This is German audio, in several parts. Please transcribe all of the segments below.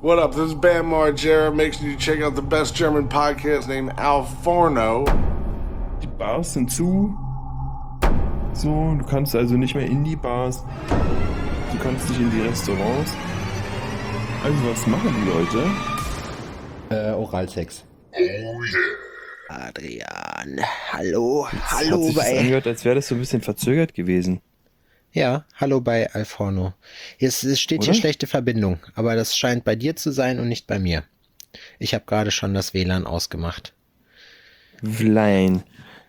What up? This is Bam Margera. Make sure you check out the best German podcast named Al Forno. Die Bars sind zu. So, du kannst also nicht mehr in die Bars. Du kannst nicht in die Restaurants. Also was machen die Leute? Oralsex. Oh yeah. Adrian, hallo, Hat hallo sich das bei... angehört, als wäre das so ein bisschen verzögert gewesen. Ja, hallo bei Alforno. Es steht Oder? hier schlechte Verbindung, aber das scheint bei dir zu sein und nicht bei mir. Ich habe gerade schon das WLAN ausgemacht. Vlein.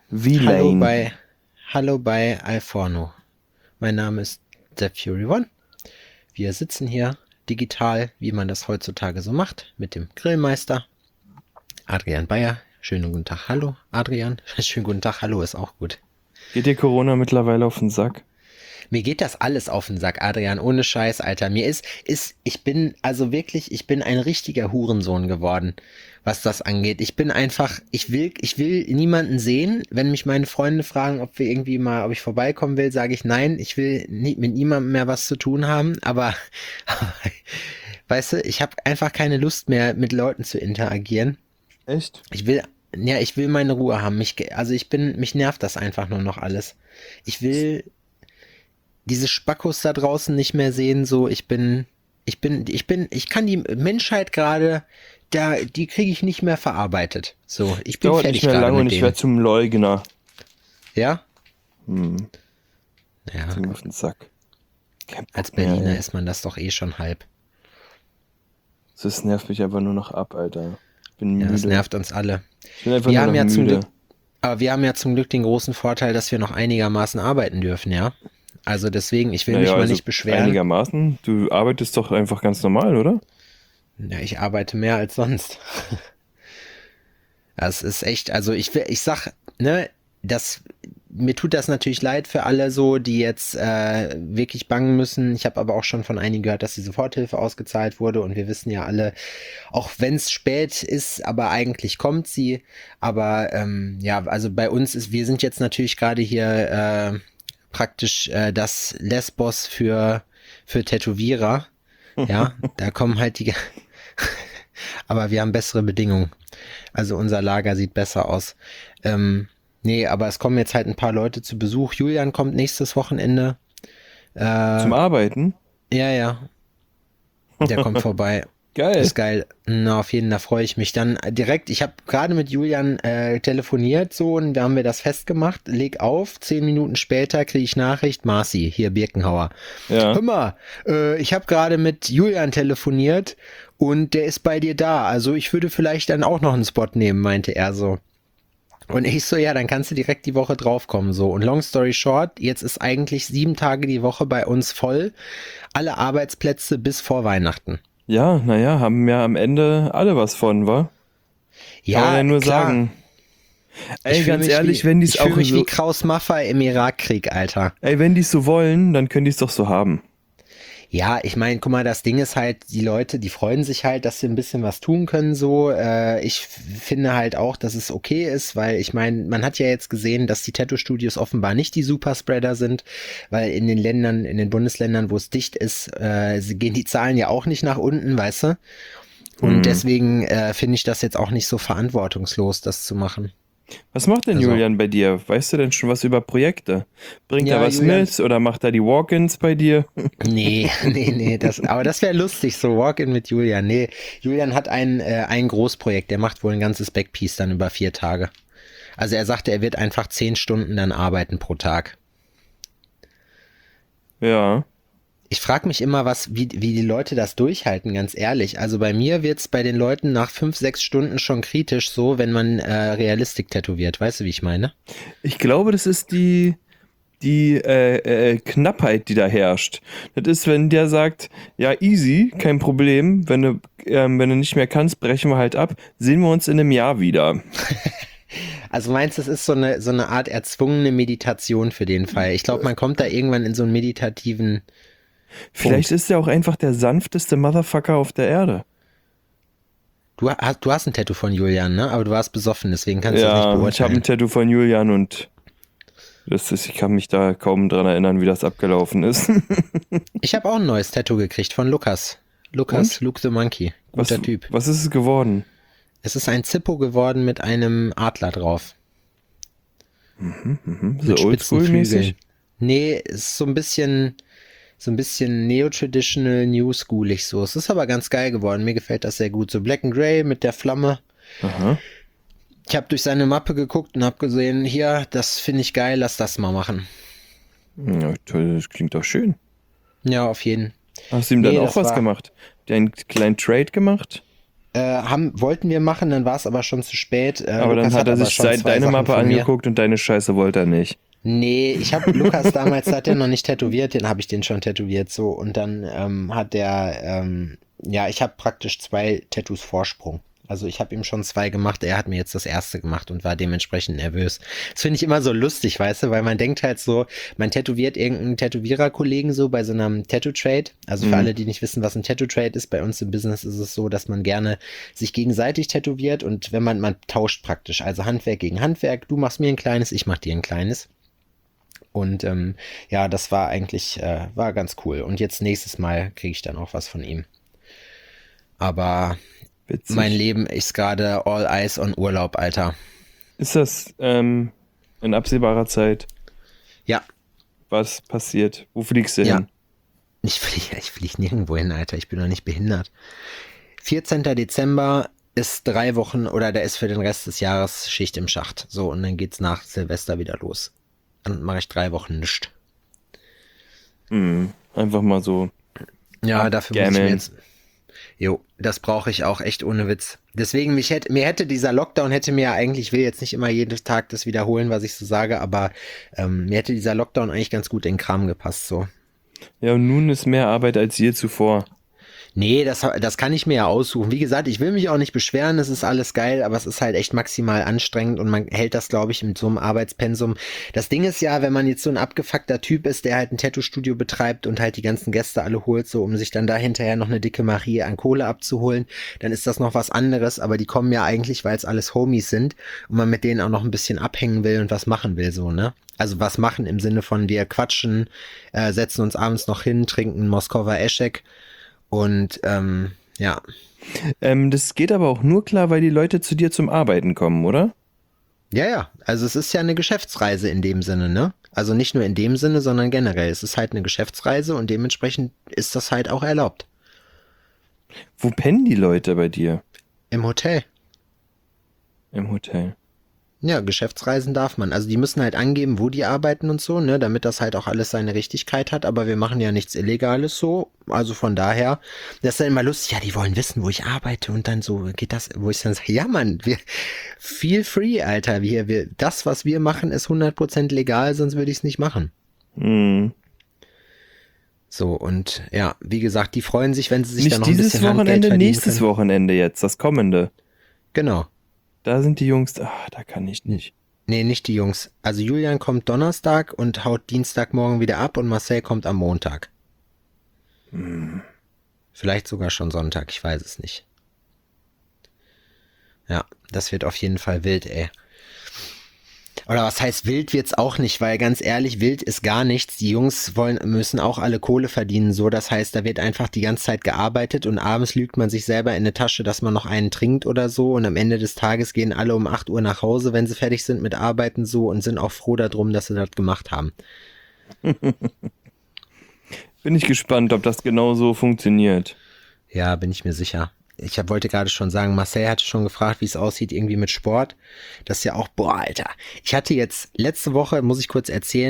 Hallo bei Alforno. Mein Name ist The Fury One. Wir sitzen hier digital, wie man das heutzutage so macht, mit dem Grillmeister Adrian Bayer. Schönen guten Tag, hallo Adrian. Schönen guten Tag, hallo ist auch gut. Geht dir Corona mittlerweile auf den Sack? Mir geht das alles auf den Sack, Adrian, ohne Scheiß, Alter. Ich bin ein richtiger Hurensohn geworden, was das angeht. Ich will niemanden sehen. Wenn mich meine Freunde fragen, ob ich vorbeikommen will, sage ich nein. Ich will mit niemandem mehr was zu tun haben, aber weißt du, ich habe einfach keine Lust mehr, mit Leuten zu interagieren. Echt? Ich will meine Ruhe haben. Mich nervt das einfach nur noch alles. Ich will diese Spackos da draußen nicht mehr sehen, so, ich kann die Menschheit gerade, die kriege ich nicht mehr verarbeitet. So, ich bin Dauert fertig nicht mehr gerade lange und mit ich denen. werde zum Leugner. Ja? Hm. Ja, Geht mir auf den Sack. Kein Bock als mehr, Berliner ey. ist man das doch eh schon halb. Das nervt mich einfach nur noch ab, Alter. Ich bin Ja, müde. das nervt uns alle. Ich bin einfach Wir nur haben noch ja zum müde. Glück, aber wir haben ja zum Glück den großen Vorteil, dass wir noch einigermaßen arbeiten dürfen, ja? Also deswegen, ich will mich mal nicht beschweren. Einigermaßen. Du arbeitest doch einfach ganz normal, oder? Ja, ich arbeite mehr als sonst. Das ist echt, also ich sag, ne, mir tut das natürlich leid für alle so, die jetzt wirklich bangen müssen. Ich habe aber auch schon von einigen gehört, dass die Soforthilfe ausgezahlt wurde und wir wissen ja alle, auch wenn es spät ist, aber eigentlich kommt sie. Aber ja, also bei uns wir sind jetzt natürlich gerade hier praktisch das Lesbos für Tätowierer. Ja, da kommen halt aber wir haben bessere Bedingungen. Also unser Lager sieht besser aus. Nee, aber es kommen jetzt halt ein paar Leute zu Besuch. Julian kommt nächstes Wochenende. Zum Arbeiten? Ja. Der kommt vorbei. Geil. Ist geil. Na, auf jeden Fall freue ich mich dann direkt. Ich habe gerade mit Julian telefoniert so und da haben wir das festgemacht. Leg auf, 10 Minuten später kriege ich Nachricht, Marci, hier Birkenhauer. Ja. Hör mal, ich habe gerade mit Julian telefoniert und der ist bei dir da. Also ich würde vielleicht dann auch noch einen Spot nehmen, meinte er so. Und ich so, ja, dann kannst du direkt die Woche draufkommen, so. Und long story short, jetzt ist eigentlich 7 Tage die Woche bei uns voll. Alle Arbeitsplätze bis vor Weihnachten. Ja, naja, haben ja am Ende alle was von, wa? Kann man ja nur klar. sagen. Ey, Ich fühl ganz mich ehrlich, wie, wenn die es ich fühl auch mich so, wie Kraus Maffei im Irakkrieg, Alter. ey, wenn die es so wollen, dann können die es doch so haben. Ja, ich meine, guck mal, das Ding ist halt, die Leute, die freuen sich halt, dass sie ein bisschen was tun können, so. Ich finde halt auch, dass es okay ist, weil ich meine, man hat ja jetzt gesehen, dass die Tattoo-Studios offenbar nicht die Superspreader sind, weil in den Bundesländern, wo es dicht ist, gehen die Zahlen ja auch nicht nach unten, weißt du? Und deswegen finde ich das jetzt auch nicht so verantwortungslos, das zu machen. Was macht denn Also- Julian bei dir? Weißt du denn schon was über Projekte? Bringt Ja, er was Julian- mit oder macht er die Walk-ins bei dir? Nee, aber das wäre lustig, so Walk-in mit Julian. Nee, Julian hat ein Großprojekt, der macht wohl ein ganzes Backpiece dann über 4 Tage. Also er sagte, er wird einfach 10 Stunden dann arbeiten pro Tag. Ja. Ich frage mich immer, wie die Leute das durchhalten, ganz ehrlich. Also bei mir wird's bei den Leuten nach 5, 6 Stunden schon kritisch so, wenn man Realistik tätowiert. Weißt du, wie ich meine? Ich glaube, das ist die Knappheit, die da herrscht. Das ist, wenn der sagt, ja, easy, kein Problem, wenn du nicht mehr kannst, brechen wir halt ab, sehen wir uns in einem Jahr wieder. Also meinst du, es ist so eine Art erzwungene Meditation für den Fall? Ich glaube, man kommt da irgendwann in so einen meditativen... Vielleicht ist er auch einfach der sanfteste Motherfucker auf der Erde. Du hast ein Tattoo von Julian, ne? Aber du warst besoffen, deswegen kannst du das nicht Ja, beurteilen. ich habe ein Tattoo von Julian und ich kann mich da kaum dran erinnern, wie das abgelaufen ist. Ich habe auch ein neues Tattoo gekriegt von Lukas. Lukas, Und? Luke the Monkey. Guter Typ. Was ist es geworden? Es ist ein Zippo geworden mit einem Adler drauf. So Mit spitzen oldschool-mäßig? Flügeln. Nee, ist so ein bisschen neo-traditional, new-schoolig so. Es ist aber ganz geil geworden. Mir gefällt das sehr gut. So Black and Grey mit der Flamme. Aha. Ich habe durch seine Mappe geguckt und habe gesehen, hier, das finde ich geil, lass das mal machen. Ja, toll, das klingt doch schön. Ja, auf jeden. Hast du ihm dann Nee, auch das was war- gemacht? Habt ihr einen kleinen Trade gemacht? Wollten wir machen, dann war es aber schon zu spät. Aber dann Lukas hat er aber sich schon zwei deine Sachen Mappe von mir. angeguckt und deine Scheiße wollte er nicht. Nee, ich habe Lukas damals, da hat er noch nicht tätowiert, den habe ich den schon tätowiert so und dann hat der, ich habe praktisch 2 Tattoos Vorsprung. Also ich habe ihm schon 2 gemacht, er hat mir jetzt das erste gemacht und war dementsprechend nervös. Das finde ich immer so lustig, weißt du, weil man denkt halt so, man tätowiert irgendeinen Tätowiererkollegen so bei so einem Tattoo-Trade. Also für alle, die nicht wissen, was ein Tattoo-Trade ist, bei uns im Business ist es so, dass man gerne sich gegenseitig tätowiert und wenn man tauscht praktisch, also Handwerk gegen Handwerk, du machst mir ein kleines, ich mach dir ein kleines. Und das war eigentlich, war ganz cool. Und jetzt nächstes Mal kriege ich dann auch was von ihm. Aber Witzig. mein Leben ist gerade all eyes on Urlaub, Alter. Ist das in absehbarer Zeit Ja, was passiert? Wo fliegst du Ja. hin? ich flieg nirgendwo hin, Alter. Ich bin doch nicht behindert. 14. Dezember ist 3 Wochen oder da ist für den Rest des Jahres Schicht im Schacht. So, und dann geht's nach Silvester wieder los. Dann mache ich 3 Wochen nichts. Einfach mal so. Ja, dafür muss ich mir Gammeln. jetzt. Jo, das brauche ich auch echt ohne Witz. Deswegen, mir hätte dieser Lockdown hätte mir eigentlich, ich will jetzt nicht immer jeden Tag das wiederholen, was ich so sage, aber mir hätte dieser Lockdown eigentlich ganz gut in den Kram gepasst, so. Ja, und nun ist mehr Arbeit als je zuvor. Nee, das kann ich mir ja aussuchen. Wie gesagt, ich will mich auch nicht beschweren, es ist alles geil, aber es ist halt echt maximal anstrengend und man hält das, glaube ich, mit so einem Arbeitspensum. Das Ding ist ja, wenn man jetzt so ein abgefuckter Typ ist, der halt ein Tattoo-Studio betreibt und halt die ganzen Gäste alle holt, so um sich dann da hinterher noch eine dicke Marie an Kohle abzuholen, dann ist das noch was anderes, aber die kommen ja eigentlich, weil es alles Homies sind und man mit denen auch noch ein bisschen abhängen will und was machen will, so, ne? Also was machen im Sinne von wir quatschen, setzen uns abends noch hin, trinken Moskower Eschek. Und Das geht aber auch nur klar, weil die Leute zu dir zum Arbeiten kommen, oder? ja, also es ist ja eine Geschäftsreise in dem Sinne, ne? Also nicht nur in dem Sinne, sondern generell. Es ist halt eine Geschäftsreise und dementsprechend ist das halt auch erlaubt. Wo pennen die Leute bei dir? Im Hotel. Im Hotel. Ja, Geschäftsreisen darf man. Also die müssen halt angeben, wo die arbeiten und so, ne, damit das halt auch alles seine Richtigkeit hat, aber wir machen ja nichts Illegales so. Also von daher, das ist dann immer lustig, ja, die wollen wissen, wo ich arbeite und dann so geht das, wo ich dann sage, ja Mann, feel free, Alter, das, was wir machen, ist 100% legal, sonst würde ich es nicht machen. So, und ja, wie gesagt, die freuen sich, wenn sie sich dann Nicht noch ein dieses bisschen Handgeld Wochenende, verdienen nächstes können. Wochenende jetzt, das kommende. Genau. Da sind die Jungs, da kann ich nicht. Nee, nicht die Jungs. Also Julian kommt Donnerstag und haut Dienstagmorgen wieder ab und Marcel kommt am Montag. Vielleicht sogar schon Sonntag, ich weiß es nicht. Ja, das wird auf jeden Fall wild, ey. Oder was heißt wild wird's auch nicht, weil ganz ehrlich, wild ist gar nichts. Die Jungs müssen auch alle Kohle verdienen, so. Das heißt, da wird einfach die ganze Zeit gearbeitet und abends lügt man sich selber in eine Tasche, dass man noch einen trinkt oder so und am Ende des Tages gehen alle um 8 Uhr nach Hause, wenn sie fertig sind mit Arbeiten so und sind auch froh darum, dass sie das gemacht haben. Bin ich gespannt, ob das genau so funktioniert. Ja, bin ich mir sicher. Wollte gerade schon sagen, Marcel hatte schon gefragt, wie es aussieht irgendwie mit Sport. Das ist ja auch, boah, Alter. Ich hatte jetzt letzte Woche, muss ich kurz erzählen,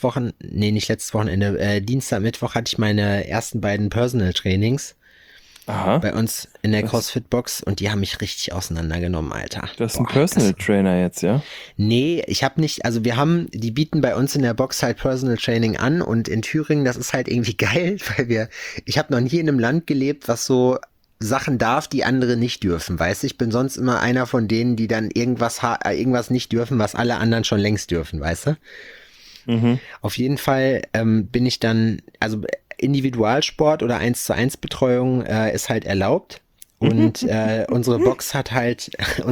Dienstag, Mittwoch hatte ich meine ersten beiden Personal Trainings Aha, bei uns in der CrossFit-Box und die haben mich richtig auseinandergenommen, Alter. du hast einen Boah, Personal Trainer jetzt, ja? Nee, ich habe nicht, also die bieten bei uns in der Box halt Personal Training an und in Thüringen, das ist halt irgendwie geil, weil ich habe noch nie in einem Land gelebt, was so Sachen darf, die andere nicht dürfen, weißt du? Ich bin sonst immer einer von denen, die dann irgendwas nicht dürfen, was alle anderen schon längst dürfen, weißt du? Auf jeden Fall bin ich dann, also Individualsport oder 1:1 Betreuung ist halt erlaubt Und unsere Box hat halt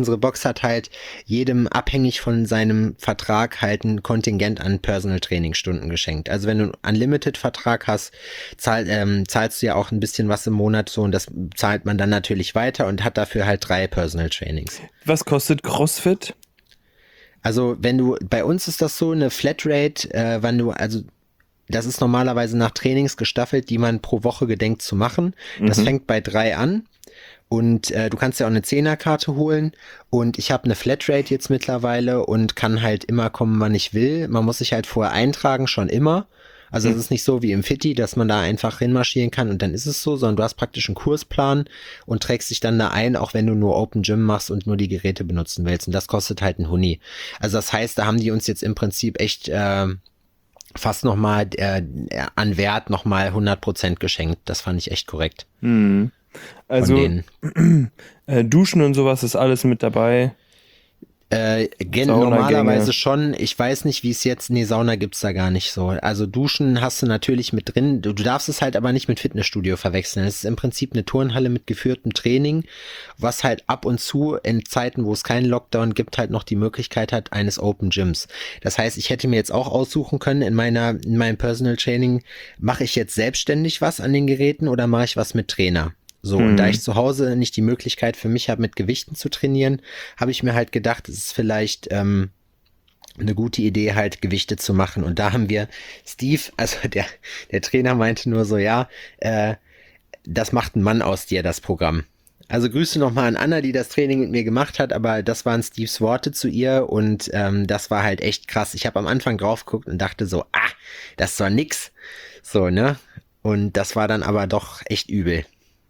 jedem abhängig von seinem Vertrag halt ein Kontingent an Personal Training Stunden geschenkt. Also wenn du einen Unlimited-Vertrag hast, zahlst du ja auch ein bisschen was im Monat so und das zahlt man dann natürlich weiter und hat dafür halt 3 Personal Trainings. Was kostet CrossFit? Also bei uns ist das so eine Flatrate, das ist normalerweise nach Trainings gestaffelt, die man pro Woche gedenkt zu machen. Das fängt bei 3 an. Und du kannst ja auch eine 10er-Karte holen und ich habe eine Flatrate jetzt mittlerweile und kann halt immer kommen, wann ich will. Man muss sich halt vorher eintragen, schon immer. Also es ist nicht so wie im Fitti, dass man da einfach hinmarschieren kann und dann ist es so, sondern du hast praktisch einen Kursplan und trägst dich dann da ein, auch wenn du nur Open Gym machst und nur die Geräte benutzen willst. Und das kostet halt ein Huni. Also das heißt, da haben die uns jetzt im Prinzip echt fast nochmal an Wert nochmal 100% geschenkt. Das fand ich echt korrekt. Also Duschen und sowas ist alles mit dabei. Normalerweise schon. Ich weiß nicht, wie es jetzt, nee, Sauna gibt's da gar nicht so. Also Duschen hast du natürlich mit drin. Du darfst es halt aber nicht mit Fitnessstudio verwechseln. Es ist im Prinzip eine Turnhalle mit geführtem Training, was halt ab und zu in Zeiten, wo es keinen Lockdown gibt, halt noch die Möglichkeit hat eines Open Gyms. Das heißt, ich hätte mir jetzt auch aussuchen können, in meinem Personal Training, mache ich jetzt selbstständig was an den Geräten oder mache ich was mit Trainer? So, und da ich zu Hause nicht die Möglichkeit für mich habe, mit Gewichten zu trainieren, habe ich mir halt gedacht, es ist vielleicht eine gute Idee, halt Gewichte zu machen. Und da haben wir Steve, also der Trainer meinte nur so, ja, das macht ein Mann aus dir, das Programm. Also Grüße nochmal an Anna, die das Training mit mir gemacht hat, aber das waren Steves Worte zu ihr und das war halt echt krass. Ich habe am Anfang drauf geguckt und dachte so, das ist doch nix. So, ne? Und das war dann aber doch echt übel.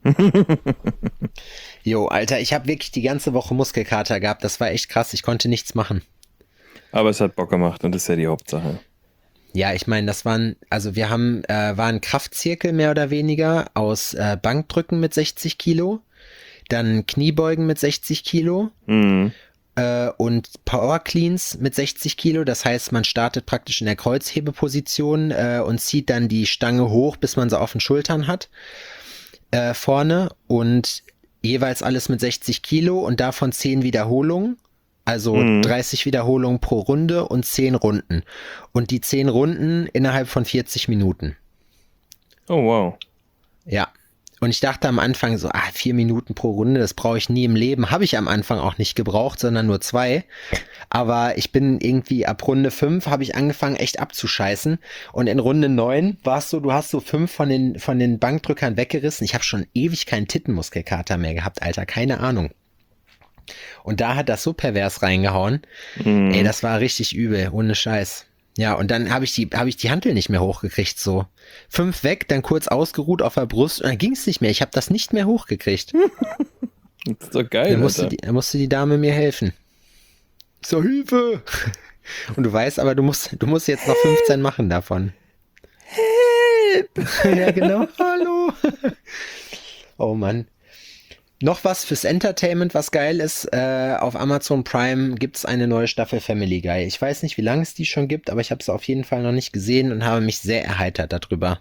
Jo, Alter, ich habe wirklich die ganze Woche Muskelkater gehabt. Das war echt krass. Ich konnte nichts machen. Aber es hat Bock gemacht und das ist ja die Hauptsache. Ja, ich meine, war ein Kraftzirkel mehr oder weniger aus Bankdrücken mit 60 Kilo, dann Kniebeugen mit 60 Kilo und Power Cleans mit 60 Kilo. Das heißt, man startet praktisch in der Kreuzhebeposition und zieht dann die Stange hoch, bis man sie auf den Schultern hat. Vorne und jeweils alles mit 60 Kilo und davon 10 Wiederholungen, also 30 Wiederholungen pro Runde und 10 Runden. Und die 10 Runden innerhalb von 40 Minuten. Oh, wow. Ja. Und ich dachte am Anfang so, 4 Minuten pro Runde, das brauche ich nie im Leben. Habe ich am Anfang auch nicht gebraucht, sondern nur 2. Aber ich bin irgendwie ab Runde 5 habe ich angefangen echt abzuscheißen. Und in Runde 9 war es so, du hast so 5 von den Bankdrückern weggerissen. Ich habe schon ewig keinen Tittenmuskelkater mehr gehabt, Alter, keine Ahnung. Und da hat das so pervers reingehauen. Ey, das war richtig übel, ohne Scheiß. Ja, und dann habe ich die Hantel nicht mehr hochgekriegt, so. 5 weg, dann kurz ausgeruht auf der Brust und dann ging es nicht mehr. Ich habe das nicht mehr hochgekriegt. Das ist doch geil, Dann musste die Dame mir helfen. So, Hilfe! Und du weißt aber, du musst jetzt noch 15 machen davon. Help! Ja, genau. Hallo! Oh Mann. Noch was fürs Entertainment, was geil ist. Auf Amazon Prime gibt's eine neue Staffel Family Guy. Ich weiß nicht, wie lange es die schon gibt, aber ich habe es auf jeden Fall noch nicht gesehen und habe mich sehr erheitert darüber.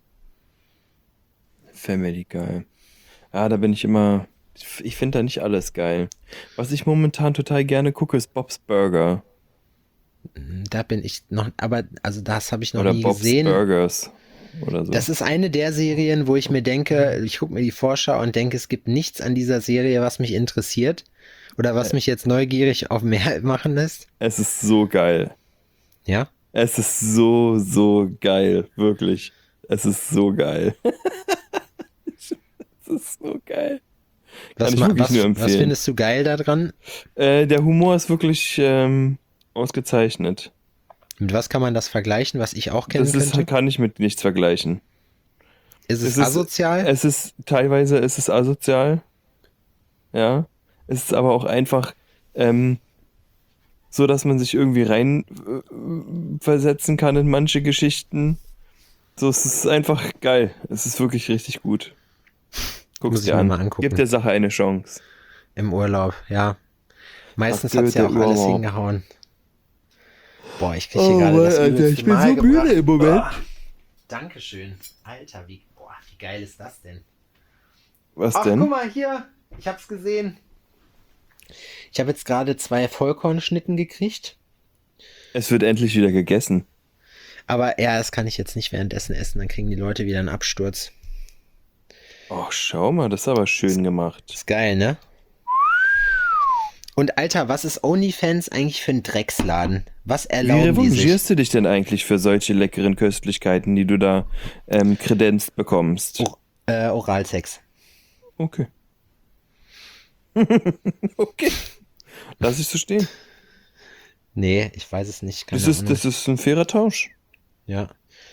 Family Guy. Ja, da bin ich immer... Ich finde da nicht alles geil. Was ich momentan total gerne gucke, ist Bob's Burger. Da bin ich noch... Aber, also das habe ich noch Oder nie Bob's gesehen. Burgers. Oder so. Das ist eine der Serien, wo ich mir denke, ich gucke mir die Vorschau und denke, es gibt nichts an dieser Serie, was mich interessiert oder was mich jetzt neugierig auf mehr machen lässt. Es ist so geil. Ja? Es ist so, so geil. Wirklich. Es ist so geil. Es ist so geil. Kann ich wirklich nur empfehlen. Was findest du geil daran? Der Humor ist wirklich ausgezeichnet. Mit was kann man das vergleichen, was ich auch kennen könnte? Kann ich mit nichts vergleichen. Ist es asozial? Teilweise ist es asozial. Ja. Es ist aber auch einfach so, dass man sich irgendwie rein versetzen kann in manche Geschichten. So, es ist einfach geil. Es ist wirklich richtig gut. Guck's dir an. Mal angucken. Gib der Sache eine Chance. Im Urlaub, ja. Meistens hat es ja auch alles hingehauen. Boah, ich kriege hier gerade das Alter, ich bin so müde im Moment. Dankeschön. Alter, wie geil ist das denn? Was Ach, denn? guck mal hier. Ich hab's gesehen. Ich habe jetzt gerade 2 Vollkornschnitten gekriegt. Es wird endlich wieder gegessen. Aber ja, das kann ich jetzt nicht währenddessen essen. Dann kriegen die Leute wieder einen Absturz. Oh, schau mal, das ist aber schön gemacht. Ist geil, ne? Und Alter, was ist OnlyFans eigentlich für ein Drecksladen? Was Wie erlauben die sich? revanchierst du dich denn eigentlich für solche leckeren Köstlichkeiten, die du da kredenzt bekommst? Oralsex. Okay. Okay. Lass ich so stehen. Nee, ich weiß es nicht. Keine Ahnung. Das ist ein fairer Tausch. Ja.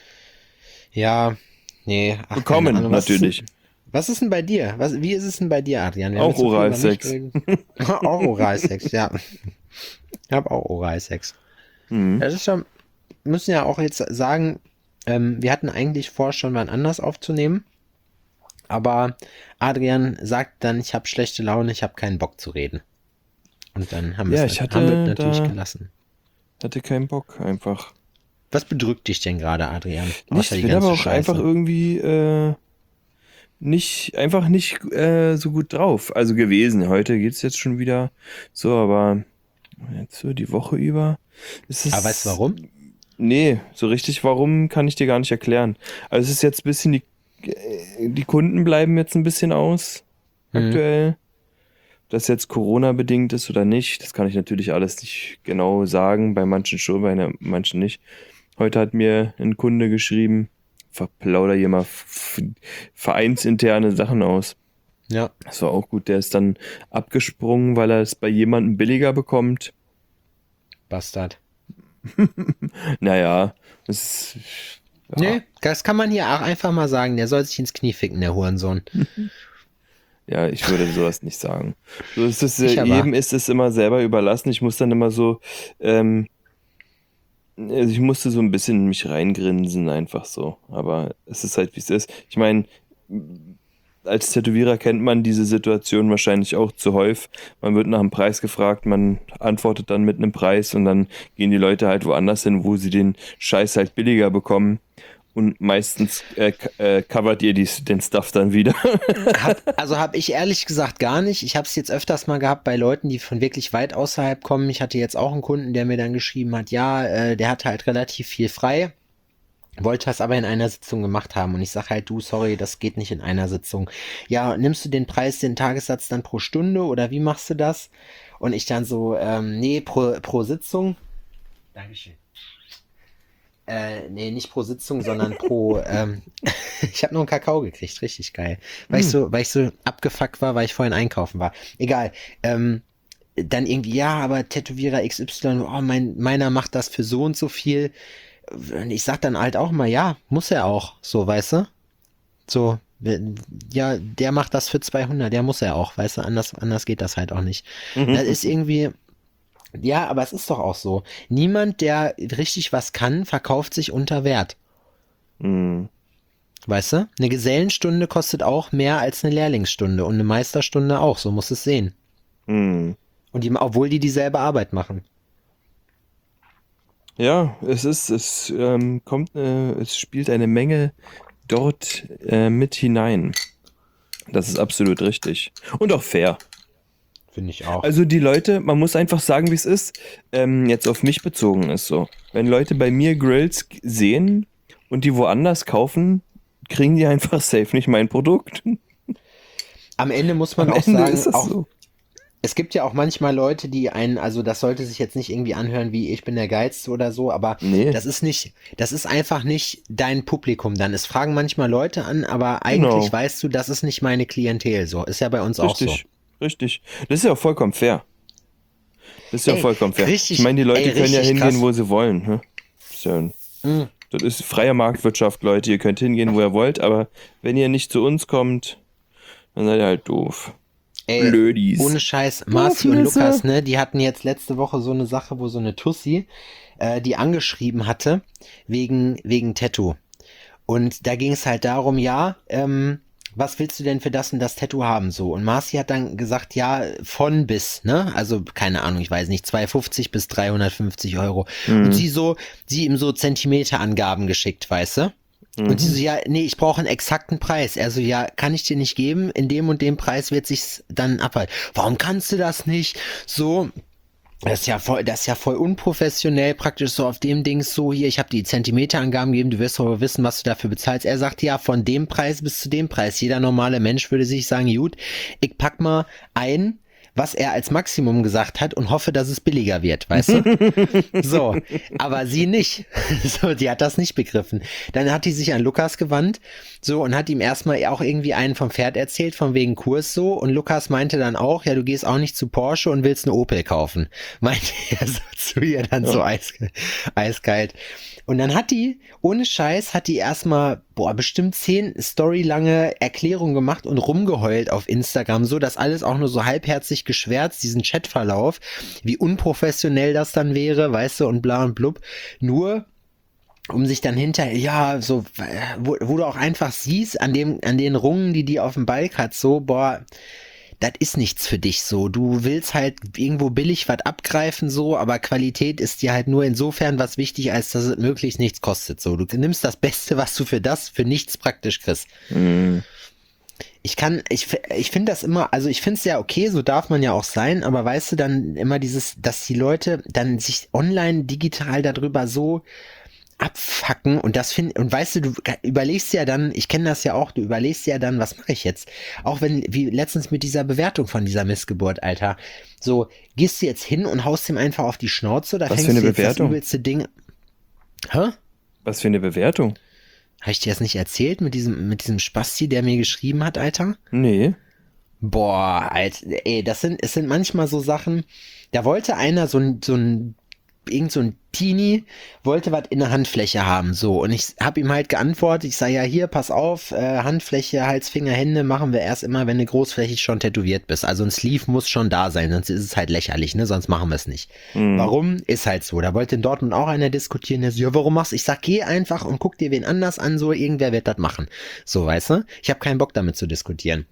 Ja, nee. Ach, Bekommen, keine Ahnung, natürlich. Was ist denn bei dir? Wie ist es denn bei dir, Adrian? Wir haben Auch jetzt so viel über Oralsex. mich geredet. Auch Oralsex, ja. Ich habe auch Oralsex. Mhm. Das ist schon, müssen ja auch jetzt sagen, wir hatten eigentlich vor, schon mal anders aufzunehmen. Aber Adrian sagt dann, ich habe schlechte Laune, ich habe keinen Bock zu reden. Und dann haben wir Ja, es ich haben wir hatte natürlich da- gelassen. Hatte keinen Bock, einfach. Was bedrückt dich denn gerade, Adrian? Nicht, Außer ich die bin ganze aber auch Scheiße. einfach irgendwie nicht so gut drauf. Also gewesen. Heute geht's jetzt schon wieder so, aber jetzt so die Woche über. Ist es, Aber weißt du warum? Nee, so richtig warum kann ich dir gar nicht erklären. Also es ist jetzt ein bisschen die Kunden bleiben jetzt ein bisschen aus aktuell. Ob das jetzt Corona-bedingt ist oder nicht, das kann ich natürlich alles nicht genau sagen. Bei manchen schon, bei manchen nicht. Heute hat mir ein Kunde geschrieben, verplauder hier mal vereinsinterne Sachen aus. Ja. Das war auch gut. Der ist dann abgesprungen, weil er es bei jemandem billiger bekommt. Bastard. Naja, das ist... Ja. Nee, das kann man hier auch einfach mal sagen. Der soll sich ins Knie ficken, der Hurensohn. Ja, ich würde sowas nicht sagen. So ist es, Ich aber. jedem ist es immer selber überlassen. Ich muss dann immer so, also ich musste so ein bisschen in mich reingrinsen, einfach so. Aber es ist halt, wie es ist. Ich meine, als Tätowierer kennt man diese Situation wahrscheinlich auch zuhauf. Man wird nach einem Preis gefragt, man antwortet dann mit einem Preis und dann gehen die Leute halt woanders hin, wo sie den Scheiß halt billiger bekommen. Und meistens covert ihr den Stuff dann wieder. Hab ich ehrlich gesagt gar nicht. Ich habe es jetzt öfters mal gehabt bei Leuten, die von wirklich weit außerhalb kommen. Ich hatte jetzt auch einen Kunden, der mir dann geschrieben hat, ja, der hat halt relativ viel frei, wollte das aber in einer Sitzung gemacht haben. Und ich sage halt, du, sorry, das geht nicht in einer Sitzung. Ja, nimmst du den Preis, den Tagessatz dann pro Stunde oder wie machst du das? Und ich dann so, nee, pro Sitzung. Dankeschön. Nee, nicht pro Sitzung, sondern pro, ich habe noch einen Kakao gekriegt, richtig geil. Weil ich so abgefuckt war, weil ich vorhin einkaufen war. Egal. Dann irgendwie, ja, aber Tätowierer XY, oh, meiner macht das für so und so viel. Und ich sag dann halt auch mal, ja, muss er auch, so, weißt du? So, ja, der macht das für 200, der muss er auch, weißt du? Anders geht das halt auch nicht. Das ist irgendwie... Ja, aber es ist doch auch so. Niemand, der richtig was kann, verkauft sich unter Wert. Hm. Weißt du? Eine Gesellenstunde kostet auch mehr als eine Lehrlingsstunde und eine Meisterstunde auch. So musst du es sehen. Hm. Und obwohl die dieselbe Arbeit machen. Ja, es spielt eine Menge dort mit hinein. Das ist absolut richtig. Und auch fair. Finde ich auch. Also die Leute, man muss einfach sagen, wie es ist, jetzt auf mich bezogen ist so. Wenn Leute bei mir Grills sehen und die woanders kaufen, kriegen die einfach safe nicht mein Produkt. Am Ende muss man Am auch Ende sagen, ist das auch, so. es gibt ja auch manchmal Leute, die also das sollte sich jetzt nicht irgendwie anhören wie ich bin der Geilste oder so, aber Nee. das ist einfach nicht dein Publikum dann. Es fragen manchmal Leute an, aber eigentlich Genau. weißt du, das ist nicht meine Klientel so. Ist ja bei uns auch so. Richtig. Das ist ja auch vollkommen fair. Das ist ja Ey, vollkommen fair. richtig- Ich meine, die Leute ey, können ja richtig hingehen, krass. wo sie wollen. Ne? Das ist freie Marktwirtschaft, Leute. Ihr könnt hingehen, wo ihr wollt, aber wenn ihr nicht zu uns kommt, dann seid ihr halt doof. Ey, Blödis. ohne Scheiß, Marci und Doofnisse. Lukas, ne, die hatten jetzt letzte Woche so eine Sache, wo so eine Tussi, die angeschrieben hatte, wegen Tattoo. Und da ging es halt darum, ja, was willst du denn für das und das Tattoo haben, so? Und Marci hat dann gesagt, ja, von bis, ne? Also, keine Ahnung, ich weiß nicht, 250 bis 350 Euro. Und sie ihm so Zentimeterangaben geschickt, weißt du? Und sie so, ja, nee, ich brauche einen exakten Preis. Er so, ja, kann ich dir nicht geben, in dem und dem Preis wird sich's dann abhalten. Warum kannst du das nicht? So, das ist ja voll unprofessionell, praktisch so auf dem Ding so hier, ich habe die Zentimeterangaben gegeben, du wirst aber wissen, was du dafür bezahlst. Er sagt ja, von dem Preis bis zu dem Preis. Jeder normale Mensch würde sich sagen, gut, ich pack mal ein, was er als Maximum gesagt hat und hoffe, dass es billiger wird, weißt du? So, aber sie nicht. So, die hat das nicht begriffen. Dann hat die sich an Lukas gewandt, so, und hat ihm erstmal auch irgendwie einen vom Pferd erzählt, von wegen Kurs so, und Lukas meinte dann auch, ja, du gehst auch nicht zu Porsche und willst eine Opel kaufen. Meinte er so zu ihr dann so eiskalt. Und dann hat die, ohne Scheiß, erstmal, bestimmt 10 storylange Erklärungen gemacht und rumgeheult auf Instagram, so dass alles auch nur so halbherzig geschwärzt, diesen Chatverlauf, wie unprofessionell das dann wäre, weißt du, und bla und blub. Nur, um sich dann hinterher, ja, so, wo du auch einfach siehst, an den Rungen, die auf dem Balk hat, so, das ist nichts für dich so. Du willst halt irgendwo billig was abgreifen so, aber Qualität ist dir halt nur insofern was wichtig, als dass es möglichst nichts kostet so. Du nimmst das Beste, was du für nichts praktisch kriegst. Mhm. Ich finde das immer, also ich finde es ja okay, so darf man ja auch sein, aber weißt du dann immer dass die Leute dann sich online digital darüber so abfacken und und weißt du überlegst ja dann, ich kenne das ja auch, du überlegst ja dann, was mache ich jetzt? Auch wie letztens mit dieser Bewertung von dieser Missgeburt, Alter. So, gehst du jetzt hin und haust ihm einfach auf die Schnauze oder fängst du jetzt das übelste Ding? Hä? Was für eine Bewertung? Habe ich dir das nicht erzählt mit diesem Spasti, der mir geschrieben hat, Alter? Nee. Boah, Alter, ey, es sind manchmal so Sachen, da wollte einer so ein Teenie wollte was in der Handfläche haben, so, und ich habe ihm halt geantwortet, ich sage, ja, hier, pass auf, Handfläche, Hals, Finger, Hände machen wir erst immer, wenn du großflächig schon tätowiert bist, also ein Sleeve muss schon da sein, sonst ist es halt lächerlich, ne, sonst machen wir es nicht. Warum? Ist halt so, da wollte in Dortmund auch einer diskutieren, der so, ja, warum machst du? Ich sag, geh einfach und guck dir wen anders an, so, irgendwer wird das machen, so, weißt du, ich habe keinen Bock damit zu diskutieren.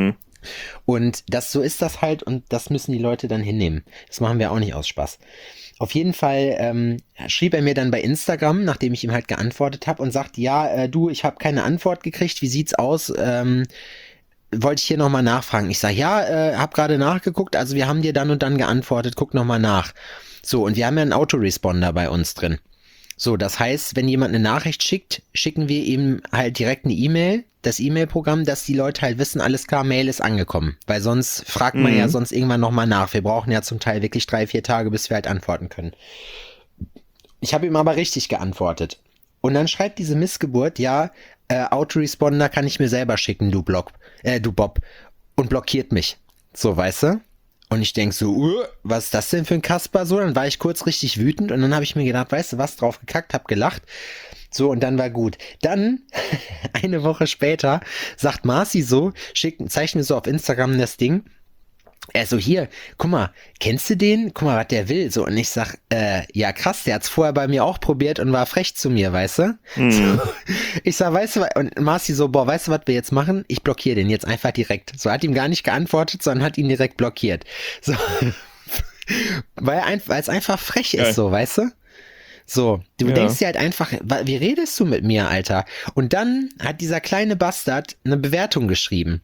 Und so ist das halt, und das müssen die Leute dann hinnehmen, das machen wir auch nicht aus Spaß. Auf jeden Fall schrieb er mir dann bei Instagram, nachdem ich ihm halt geantwortet habe, und sagt, ja, du, ich habe keine Antwort gekriegt, wie sieht's aus? Wollte ich hier nochmal nachfragen. Ich sage, ja, hab gerade nachgeguckt, also wir haben dir dann und dann geantwortet, guck nochmal nach. So, und wir haben ja einen Autoresponder bei uns drin. So, das heißt, wenn jemand eine Nachricht schickt, schicken wir ihm halt direkt eine E-Mail, das E-Mail-Programm, dass die Leute halt wissen, alles klar, Mail ist angekommen. Weil sonst fragt man ja sonst irgendwann nochmal nach. Wir brauchen ja zum Teil wirklich 3-4 Tage, bis wir halt antworten können. Ich habe ihm aber richtig geantwortet. Und dann schreibt diese Missgeburt, ja, Autoresponder kann ich mir selber schicken, du Bob. Und blockiert mich. So, weißt du? Und ich denke so, was ist das denn für ein Kasper? So, dann war ich kurz richtig wütend und dann habe ich mir gedacht, weißt du was, drauf gekackt, hab gelacht. So, und dann war gut. Dann, eine Woche später, sagt Marci so, zeigt mir so auf Instagram das Ding. Er so, hier, guck mal, kennst du den? Guck mal, was der will. So, und ich sag, ja krass, der hat's vorher bei mir auch probiert und war frech zu mir, weißt du? So, ich sag, weißt du, und Marci so, weißt du, was wir jetzt machen? Ich blockiere den jetzt einfach direkt. So, hat ihm gar nicht geantwortet, sondern hat ihn direkt blockiert. So, weil es einfach frech ist, so, weißt du? So, du denkst dir halt einfach, wie redest du mit mir, Alter? Und dann hat dieser kleine Bastard eine Bewertung geschrieben.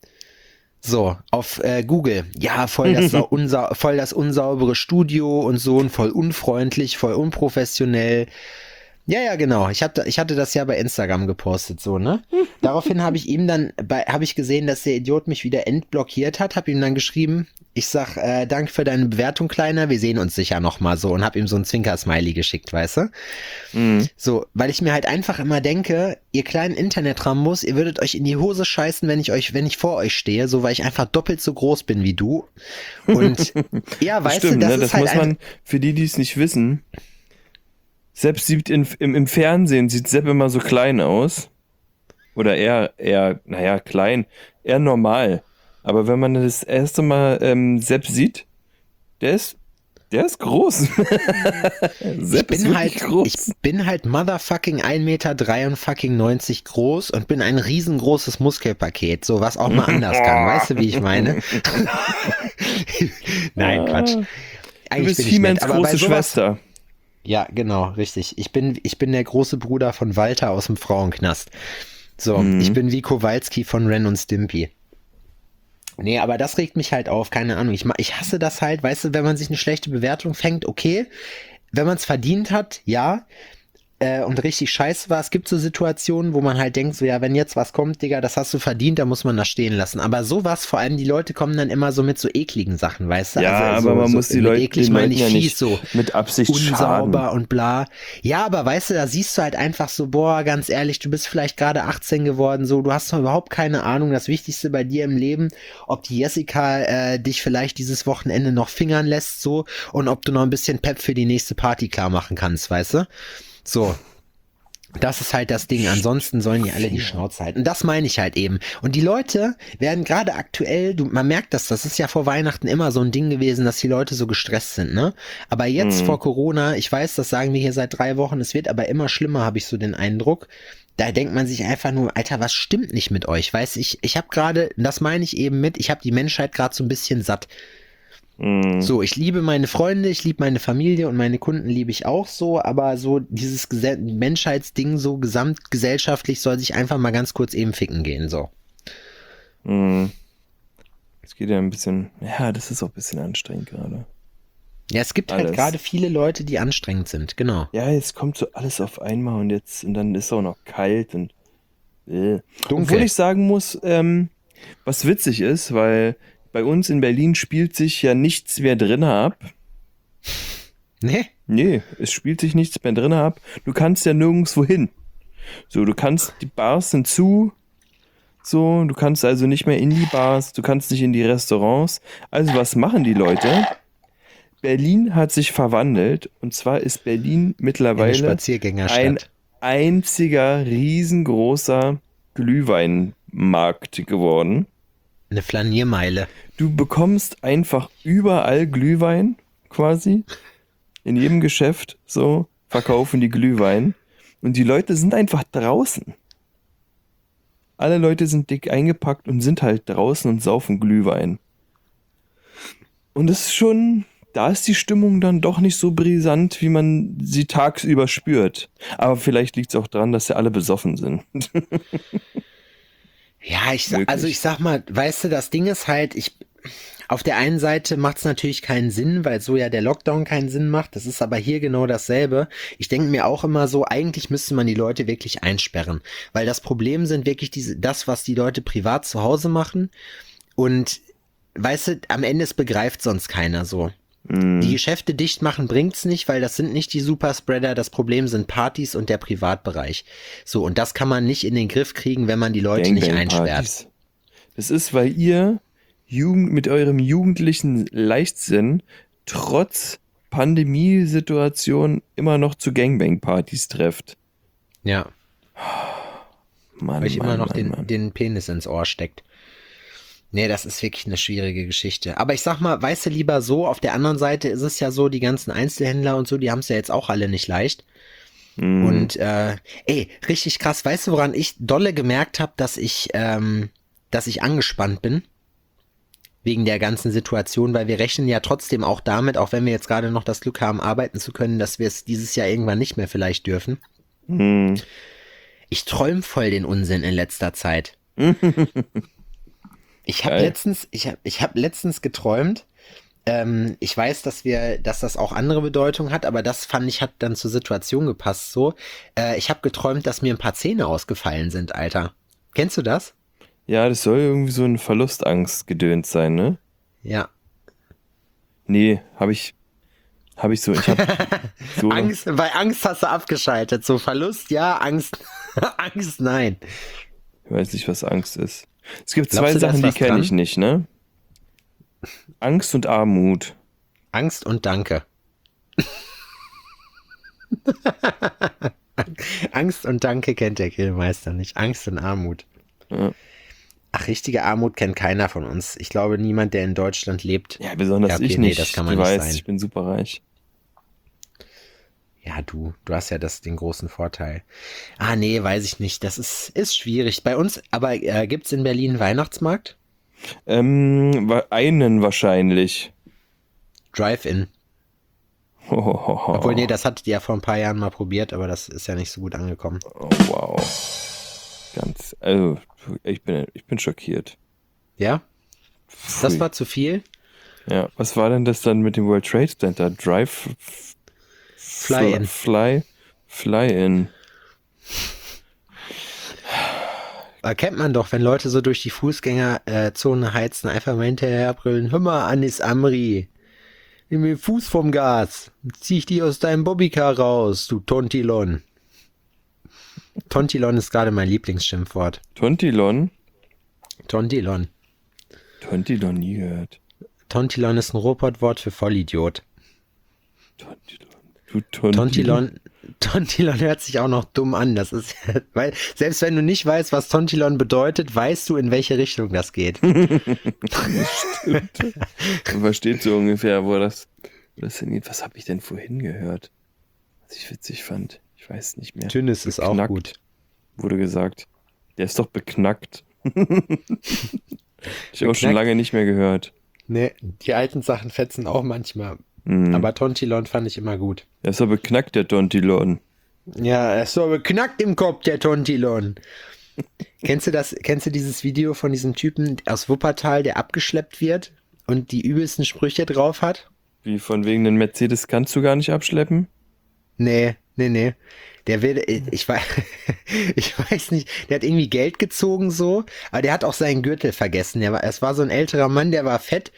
So, auf Google. Ja, voll das unsaubere Studio und so, und voll unfreundlich, voll unprofessionell. Ja, genau. Ich hatte das ja bei Instagram gepostet, so, ne? Daraufhin habe ich ihm dann, habe ich gesehen, dass der Idiot mich wieder entblockiert hat, habe ihm dann geschrieben, ich sag, danke für deine Bewertung, Kleiner, wir sehen uns sicher nochmal so, und habe ihm so ein Zwinker-Smiley geschickt, weißt du? So, weil ich mir halt einfach immer denke, ihr kleinen Internet-Rambos, ihr würdet euch in die Hose scheißen, wenn ich vor euch stehe, so, weil ich einfach doppelt so groß bin wie du. Und ja, weißt Stimmt, du, das ne? ist halt muss man, für die es nicht wissen, Sepp sieht im Fernsehen sieht Sepp immer so klein aus. Oder eher, naja, klein, eher normal. Aber wenn man das erste Mal Sepp sieht, der ist groß. Sepp ist wirklich groß. Ich bin halt motherfucking 1,93 Meter groß und bin ein riesengroßes Muskelpaket, so was auch mal anders kann. Weißt du, wie ich meine? Nein, Quatsch. Du bist He-Mans große Schwester. Ja, genau, richtig. Ich bin der große Bruder von Walter aus dem Frauenknast. So, ich Mhm. bin wie Kowalski von Ren und Stimpy. Nee, aber das regt mich halt auf, keine Ahnung. Ich hasse das halt, weißt du, wenn man sich eine schlechte Bewertung fängt, okay. Wenn man es verdient hat, ja. Und richtig scheiße war. Es gibt so Situationen, wo man halt denkt, so ja, wenn jetzt was kommt, Digga, das hast du verdient, da muss man das stehen lassen. Aber sowas, vor allem die Leute kommen dann immer so mit so ekligen Sachen, weißt du? Ja, aber man muss die mit Leute, eklig den meine Leuten ich ja fies, nicht so mit Absicht schaden. unsauber und bla. Ja, aber weißt du, da siehst du halt einfach so, boah, ganz ehrlich, du bist vielleicht gerade 18 geworden, so, du hast noch überhaupt keine Ahnung, das Wichtigste bei dir im Leben, ob die Jessica dich vielleicht dieses Wochenende noch fingern lässt, so, und ob du noch ein bisschen Pep für die nächste Party klar machen kannst, weißt du? So. Das ist halt das Ding. Ansonsten sollen die alle die Schnauze halten. Und das meine ich halt eben. Und die Leute werden gerade aktuell, man merkt das ist ja vor Weihnachten immer so ein Ding gewesen, dass die Leute so gestresst sind, ne? Aber jetzt vor Corona, ich weiß, das sagen wir hier seit 3 Wochen, es wird aber immer schlimmer, habe ich so den Eindruck. Da denkt man sich einfach nur, Alter, was stimmt nicht mit euch? Weißt ich habe gerade, das meine ich eben mit, ich habe die Menschheit gerade so ein bisschen satt. So, ich liebe meine Freunde, ich liebe meine Familie und meine Kunden liebe ich auch so, aber so dieses Menschheitsding so gesamtgesellschaftlich soll sich einfach mal ganz kurz eben ficken gehen, so. Es geht ja ein bisschen, ja, das ist auch ein bisschen anstrengend gerade. Ja, es gibt halt Alles. gerade viele Leute, die anstrengend sind, genau. Ja, jetzt kommt so alles auf einmal und dann ist es auch noch kalt und Dunkel. Obwohl ich sagen muss, was witzig ist, weil bei uns in Berlin spielt sich ja nichts mehr drinnen ab. Ne? Nee, es spielt sich nichts mehr drinnen ab. Du kannst ja nirgendwo hin. So, die Bars sind zu. So, du kannst also nicht mehr in die Bars, du kannst nicht in die Restaurants. Also was machen die Leute? Berlin hat sich verwandelt und zwar ist Berlin Eine mittlerweile ein Spaziergängerstadt. einziger riesengroßer Glühweinmarkt geworden. Eine Flaniermeile. Du bekommst einfach überall Glühwein, quasi. In jedem Geschäft, so, verkaufen die Glühwein. Und die Leute sind einfach draußen. Alle Leute sind dick eingepackt und sind halt draußen und saufen Glühwein. Und es ist schon, da ist die Stimmung dann doch nicht so brisant, wie man sie tagsüber spürt. Aber vielleicht liegt es auch daran, dass ja alle besoffen sind. Ja, Möglich. also ich sag mal, weißt du, das Ding ist halt, auf der einen Seite macht es natürlich keinen Sinn, weil so ja der Lockdown keinen Sinn macht. Das ist aber hier genau dasselbe. Ich denke mir auch immer so, eigentlich müsste man die Leute wirklich einsperren, weil das Problem sind wirklich das, was die Leute privat zu Hause machen. Und weißt du, am Ende es begreift sonst keiner so. Die Geschäfte dicht machen bringt's nicht, weil das sind nicht die Superspreader. Das Problem sind Partys und der Privatbereich. So, und das kann man nicht in den Griff kriegen, wenn man die Leute nicht einsperrt. Gangbang-Partys. Das ist, weil ihr mit eurem jugendlichen Leichtsinn trotz Pandemiesituation immer noch zu Gangbang-Partys trefft. Ja, Mann, weil ich immer noch Mann. den Penis ins Ohr steckt. Nee, das ist wirklich eine schwierige Geschichte. Aber ich sag mal, weißt du, lieber so, auf der anderen Seite ist es ja so, die ganzen Einzelhändler und so, die haben es ja jetzt auch alle nicht leicht. Und richtig krass, weißt du, woran ich dolle gemerkt habe, dass ich angespannt bin? Wegen der ganzen Situation, weil wir rechnen ja trotzdem auch damit, auch wenn wir jetzt gerade noch das Glück haben, arbeiten zu können, dass wir es dieses Jahr irgendwann nicht mehr vielleicht dürfen. Ich träume voll den Unsinn in letzter Zeit. Ich habe letztens geträumt. Ich weiß, dass das auch andere Bedeutung hat, aber das fand ich, hat dann zur Situation gepasst. So, ich habe geträumt, dass mir ein paar Zähne ausgefallen sind, Alter. Kennst du das? Ja, das soll irgendwie so ein Verlustangst-Gedöns sein, ne? Ja. Nee, ich hab so Bei Angst hast du abgeschaltet. So Verlust, ja, Angst, Angst, nein. Ich weiß nicht, was Angst ist. Es gibt Glaubst zwei du, da ist Sachen, die was kenne dran? ich nicht, ne? Angst und Armut. Angst und Danke. Angst und Danke kennt der Grillmeister nicht. Angst und Armut. Ja. Ach, richtige Armut kennt keiner von uns. Ich glaube, niemand, der in Deutschland lebt. Ja, besonders Ja, okay, ich nee, nicht. das kann Du man nicht weißt, sein. ich bin super reich. Ja, du hast ja den großen Vorteil. Ah, nee, weiß ich nicht. Das ist schwierig. Bei uns, aber gibt's in Berlin einen Weihnachtsmarkt? Einen wahrscheinlich. Drive-In. Obwohl, nee, das hattet ihr ja vor ein paar Jahren mal probiert, aber das ist ja nicht so gut angekommen. Oh, wow. Also, ich bin schockiert. Ja? Pfui. Das war zu viel? Ja, was war denn das dann mit dem World Trade Center? Fly-in. Fly-in. Kennt man doch, wenn Leute so durch die Fußgängerzone heizen, einfach mal hinterher brüllen, hör mal, Anis Amri, nimm mir den Fuß vom Gas, zieh ich dich aus deinem Bobbycar raus, du Tontilon. Tontilon ist gerade mein Lieblingsschimpfwort. Tontilon? Tontilon. Tontilon nie gehört. Tontilon ist ein Robotwort für Vollidiot. Tontilon. Du Tontilon. Tontilon hört sich auch noch dumm an. Das ist, weil, selbst wenn du nicht weißt, was Tontilon bedeutet, weißt du, in welche Richtung das geht. Stimmt. Man versteht so ungefähr, wo das hingeht. Was habe ich denn vorhin gehört? Was ich witzig fand. Ich weiß nicht mehr. Tünnes ist auch gut. Wurde gesagt. Der ist doch beknackt. Ich habe auch schon lange nicht mehr gehört. Nee, die alten Sachen fetzen auch manchmal. Mhm. Aber Tontilon fand ich immer gut. Der ist doch beknackt, der Tontilon. Ja, er ist so beknackt im Kopf, der Tontilon. Kennst du dieses Video von diesem Typen aus Wuppertal, der abgeschleppt wird und die übelsten Sprüche drauf hat? Wie von wegen den Mercedes kannst du gar nicht abschleppen? Nee. Der will, ich weiß nicht, der hat irgendwie Geld gezogen so, aber der hat auch seinen Gürtel vergessen. Es war so ein älterer Mann, der war fett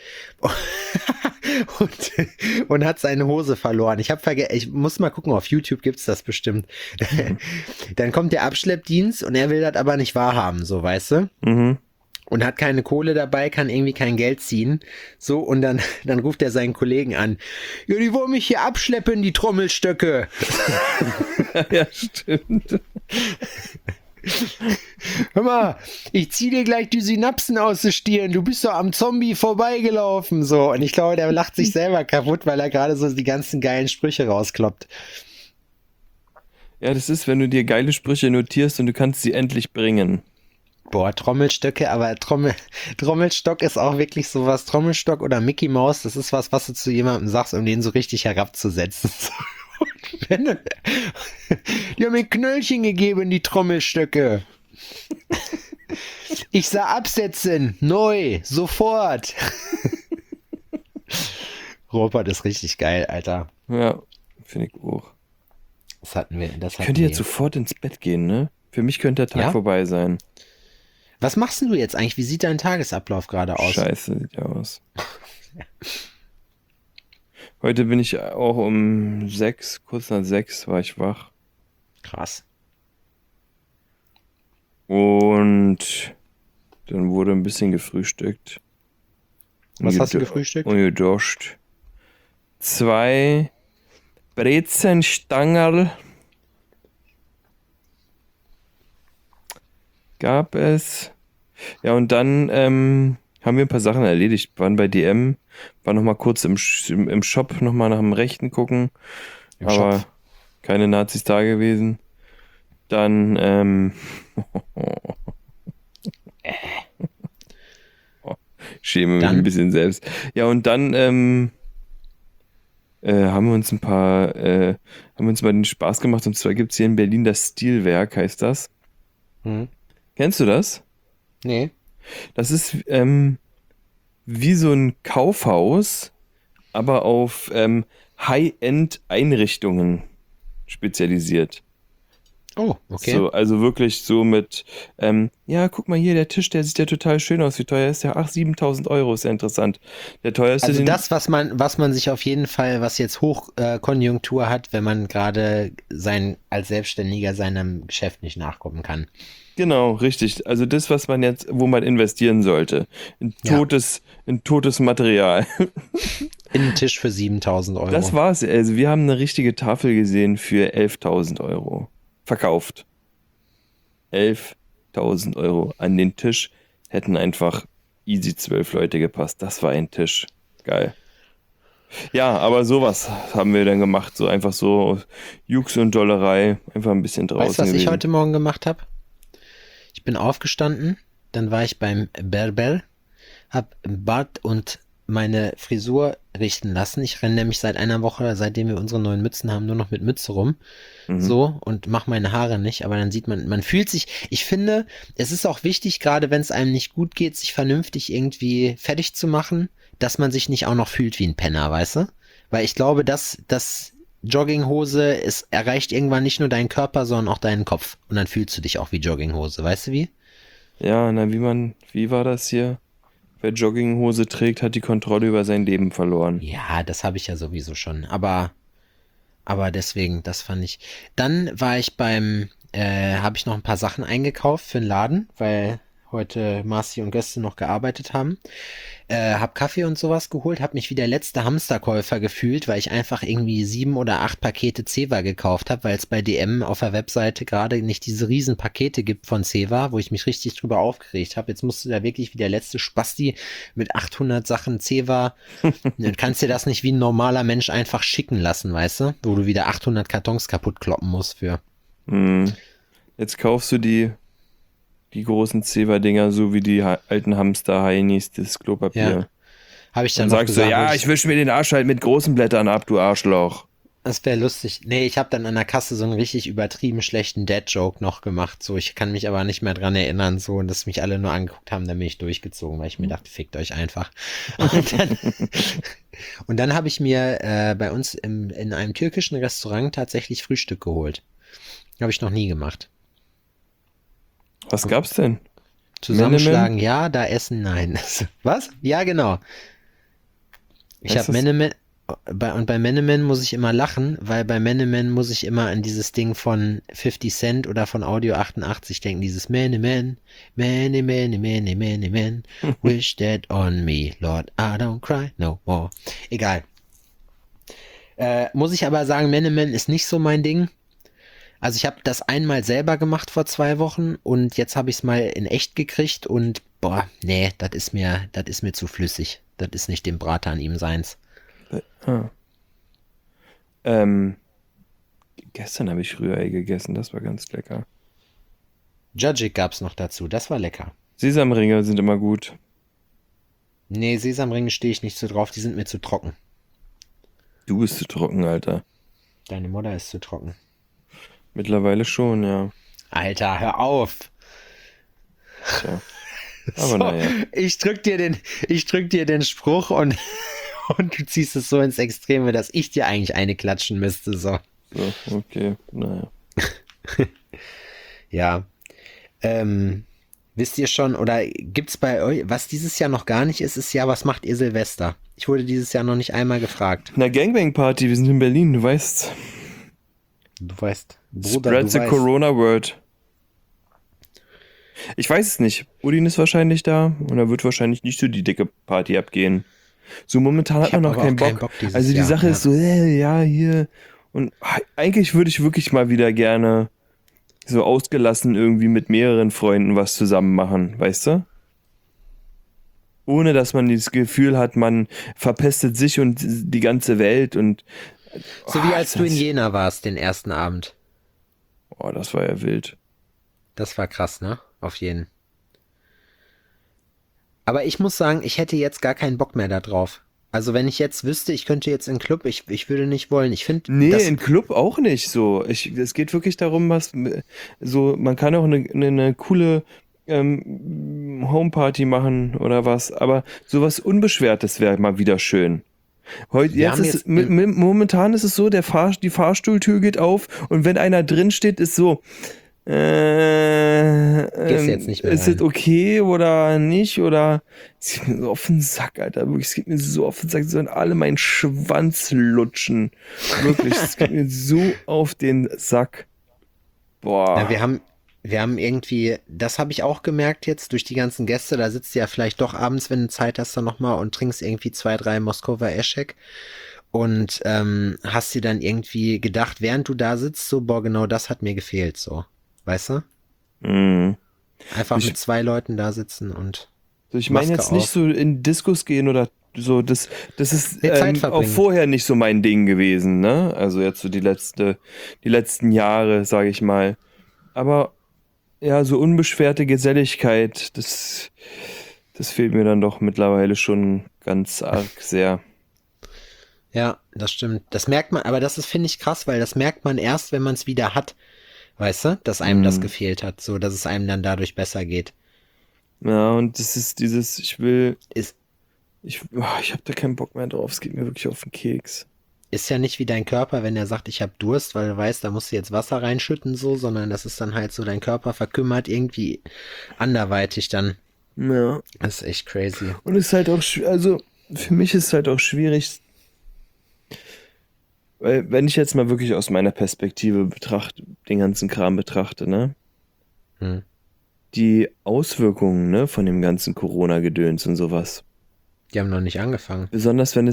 und hat seine Hose verloren. Ich muss mal gucken, auf YouTube gibt's das bestimmt. Dann kommt der Abschleppdienst und er will das aber nicht wahrhaben, so, weißt du? Mhm. Und hat keine Kohle dabei, kann irgendwie kein Geld ziehen. So, und dann ruft er seinen Kollegen an. Ja, die wollen mich hier abschleppen, die Trommelstöcke. Ja, stimmt. Hör mal, ich zieh dir gleich die Synapsen aus der Stirn. Du bist doch am Zombie vorbeigelaufen. So, und ich glaube, der lacht sich selber kaputt, weil er gerade so die ganzen geilen Sprüche rauskloppt. Ja, das ist, wenn du dir geile Sprüche notierst und du kannst sie endlich bringen. Boah, Trommelstöcke, aber Trommelstock ist auch wirklich sowas. Trommelstock oder Mickey Maus, das ist was du zu jemandem sagst, um den so richtig herabzusetzen. Die haben mir ein Knöllchen gegeben, die Trommelstöcke. Ich sah absetzen, neu, sofort. Robert ist richtig geil, Alter. Ja, finde ich auch. Das hatten wir. Ich könnte jetzt sofort ins Bett gehen, ne? Für mich könnte der Tag vorbei sein. Was machst denn du jetzt eigentlich? Wie sieht dein Tagesablauf gerade aus? Scheiße, sieht ja aus. Heute bin ich auch um 6, kurz nach 6 war ich wach. Krass. Und dann wurde ein bisschen gefrühstückt. Was hast du gefrühstückt? Und geduscht. 2 Brezenstangerl gab es. Ja, und dann haben wir ein paar Sachen erledigt. Waren bei DM, waren noch mal kurz im Shop noch mal nach dem Rechten gucken. Im aber Shop. keine Nazis da gewesen. Dann schäme mich ein bisschen selbst. Ja, und dann haben wir uns mal den Spaß gemacht. Und zwar gibt es hier in Berlin das Stilwerk, heißt das. Hm. Kennst du das? Nee. Das ist wie so ein Kaufhaus, aber auf High-End-Einrichtungen spezialisiert. Oh, okay. So, also wirklich so mit, ja, guck mal hier, der Tisch, der sieht ja total schön aus. Wie teuer ist der? Ach, 7.000 Euro, ist ja interessant. Der teuerste... Also das, was man sich auf jeden Fall, was jetzt Hochkonjunktur hat, wenn man gerade als Selbstständiger seinem Geschäft nicht nachkommen kann. Genau, richtig. Also das, was man jetzt, wo man investieren sollte. In totes Material. In einen Tisch für 7.000 Euro. Das war's. Also wir haben eine richtige Tafel gesehen für 11.000 Euro. Verkauft. 11.000 Euro. An den Tisch hätten einfach easy 12 Leute gepasst. Das war ein Tisch. Geil. Ja, aber sowas haben wir dann gemacht. So einfach so Jux und Dollerei. Einfach ein bisschen draußen Weißt du, was gewesen. ich heute Morgen gemacht habe? Ich bin aufgestanden, dann war ich beim Berber, hab Bart und meine Frisur richten lassen. Ich renne nämlich seit einer Woche, seitdem wir unsere neuen Mützen haben, nur noch mit Mütze rum. So, und mache meine Haare nicht, aber dann sieht man fühlt sich, ich finde, es ist auch wichtig, gerade wenn es einem nicht gut geht, sich vernünftig irgendwie fertig zu machen, dass man sich nicht auch noch fühlt wie ein Penner, weißt du? Weil ich glaube, dass Jogginghose, es erreicht irgendwann nicht nur deinen Körper, sondern auch deinen Kopf. Und dann fühlst du dich auch wie Jogginghose, weißt du wie? Ja, na, wie war das hier? Wer Jogginghose trägt, hat die Kontrolle über sein Leben verloren. Ja, das habe ich ja sowieso schon, aber deswegen, das fand ich. Dann war ich habe ich noch ein paar Sachen eingekauft für den Laden, weil heute Marci und Göste noch gearbeitet haben. Hab Kaffee und sowas geholt, hab mich wie der letzte Hamsterkäufer gefühlt, weil ich einfach irgendwie 7 oder 8 Pakete Zewa gekauft habe, weil es bei DM auf der Webseite gerade nicht diese riesen Pakete gibt von Zewa, wo ich mich richtig drüber aufgeregt habe. Jetzt musst du da wirklich wie der letzte Spasti mit 800 Sachen Zewa, dann kannst dir das nicht wie ein normaler Mensch einfach schicken lassen, weißt du? Wo du wieder 800 Kartons kaputt kloppen musst für. Jetzt kaufst du die großen Zewa-Dinger, so wie die alten Hamster-Heinis, das Klopapier. Ja. Habe ich Dann dann noch sagst du, gesagt, ja, ich wische mir den Arsch halt mit großen Blättern ab, du Arschloch. das wäre lustig. Nee, ich habe dann an der Kasse so einen richtig übertrieben schlechten Dad-Joke noch gemacht. So, ich kann mich aber nicht mehr dran erinnern, so, und dass mich alle nur angeguckt haben, dann bin ich durchgezogen, weil ich mir dachte, fickt euch einfach. Und dann habe ich mir bei uns in einem türkischen Restaurant tatsächlich Frühstück geholt. Habe ich noch nie gemacht. Was gab's denn? Zusammenschlagen, Menemen? ja, da essen, nein. Was? Ja, genau. Ich Heißt habe das- Menemen, und bei Menemen muss ich immer lachen, weil bei Menemen muss ich immer an dieses Ding von 50 Cent oder von Audio 88 denken, dieses Menemen, Menemen, wish that on me, Lord, I don't cry no more. Egal. Muss ich aber sagen, Menemen ist nicht so mein Ding. Also ich habe das einmal selber gemacht vor 2 Wochen und jetzt habe ich es mal in echt gekriegt und boah, nee, das ist mir zu flüssig. Das ist nicht dem Bratan ihm seins. Gestern habe ich Rührei gegessen, das war ganz lecker. Jajik gab's noch dazu, das war lecker. Sesamringe sind immer gut. Nee, Sesamringe stehe ich nicht so drauf, die sind mir zu trocken. Du bist zu trocken, Alter. Deine Mutter ist zu trocken. Mittlerweile schon, ja. Alter, hör auf! Tja. Aber So, naja. ich drück dir den Spruch und du ziehst es so ins Extreme, dass ich dir eigentlich eine klatschen müsste, so. So, okay, naja. Ja. Wisst ihr schon, oder gibt's bei euch, was dieses Jahr noch gar nicht ist, ist ja, was macht ihr Silvester? Ich wurde dieses Jahr noch nicht einmal gefragt. Na, Gangbang-Party, wir sind in Berlin, du weißt. Du weißt, Bruder, Spread du the weißt. Corona Word. Ich weiß es nicht. Udin ist wahrscheinlich da und da wird wahrscheinlich nicht so die dicke Party abgehen. So momentan hat Ich hab man noch aber auch keinen keinen Bock. Bock dieses Also die Jahr, Sache ja. ist so, ja, hier. Und eigentlich würde ich wirklich mal wieder gerne so ausgelassen irgendwie mit mehreren Freunden was zusammen machen, weißt du? Ohne dass man das Gefühl hat, man verpestet sich und die ganze Welt und So wie als ist du in das- Jena warst, den ersten Abend. Oh, das war ja wild. Das war krass, ne? Auf jeden. Aber ich muss sagen, ich hätte jetzt gar keinen Bock mehr da drauf. Also wenn ich jetzt wüsste, ich könnte jetzt in den Club, ich würde nicht wollen. Ich finde, Nee, im Club auch nicht so. Es geht wirklich darum, so, man kann auch eine coole Homeparty machen oder was, aber sowas Unbeschwertes wäre mal wieder schön. Momentan ist es so, die Fahrstuhltür geht auf und wenn einer drin steht, ist so, jetzt nicht mehr ist rein. es okay oder nicht? Oder es geht mir so auf den Sack, Alter. Wirklich, es geht mir so auf den Sack. Sie sollen alle meinen Schwanz lutschen. Wirklich, es geht mir so auf den Sack. Boah. Ja, wir haben irgendwie, das habe ich auch gemerkt jetzt durch die ganzen Gäste, da sitzt du ja vielleicht doch abends, wenn du Zeit hast, dann nochmal und trinkst irgendwie 2, 3 Moskower Eschek und hast dir dann irgendwie gedacht, während du da sitzt, so, boah, genau das hat mir gefehlt, so. Weißt du? Mhm. Einfach mit 2 Leuten da sitzen und Also ich meine Maske jetzt nicht auf. so in Diskos gehen oder so, das ist Nee, Zeit auch verbringen. vorher nicht so mein Ding gewesen, ne? Also jetzt so die letzten Jahre, sage ich mal. Aber ja, so unbeschwerte Geselligkeit, das fehlt mir dann doch mittlerweile schon ganz arg sehr. Ja, das stimmt. Das merkt man, aber das ist, finde ich, krass, weil das merkt man erst, wenn man es wieder hat. Weißt du, dass einem das gefehlt hat, so dass es einem dann dadurch besser geht. Ja, und das ist dieses, Ist, ich habe da keinen Bock mehr drauf, es geht mir wirklich auf den Keks. ist ja nicht wie dein Körper, wenn er sagt, ich habe Durst, weil du weißt, da musst du jetzt Wasser reinschütten, so, sondern das ist dann halt so, dein Körper verkümmert irgendwie anderweitig dann. Ja. Das ist echt crazy. Und es ist halt auch, also für mich ist es halt auch schwierig, weil wenn ich jetzt mal wirklich aus meiner Perspektive den ganzen Kram betrachte, ne? Hm. Die Auswirkungen, ne, von dem ganzen Corona-Gedöns und sowas. Die haben noch nicht angefangen. Besonders wenn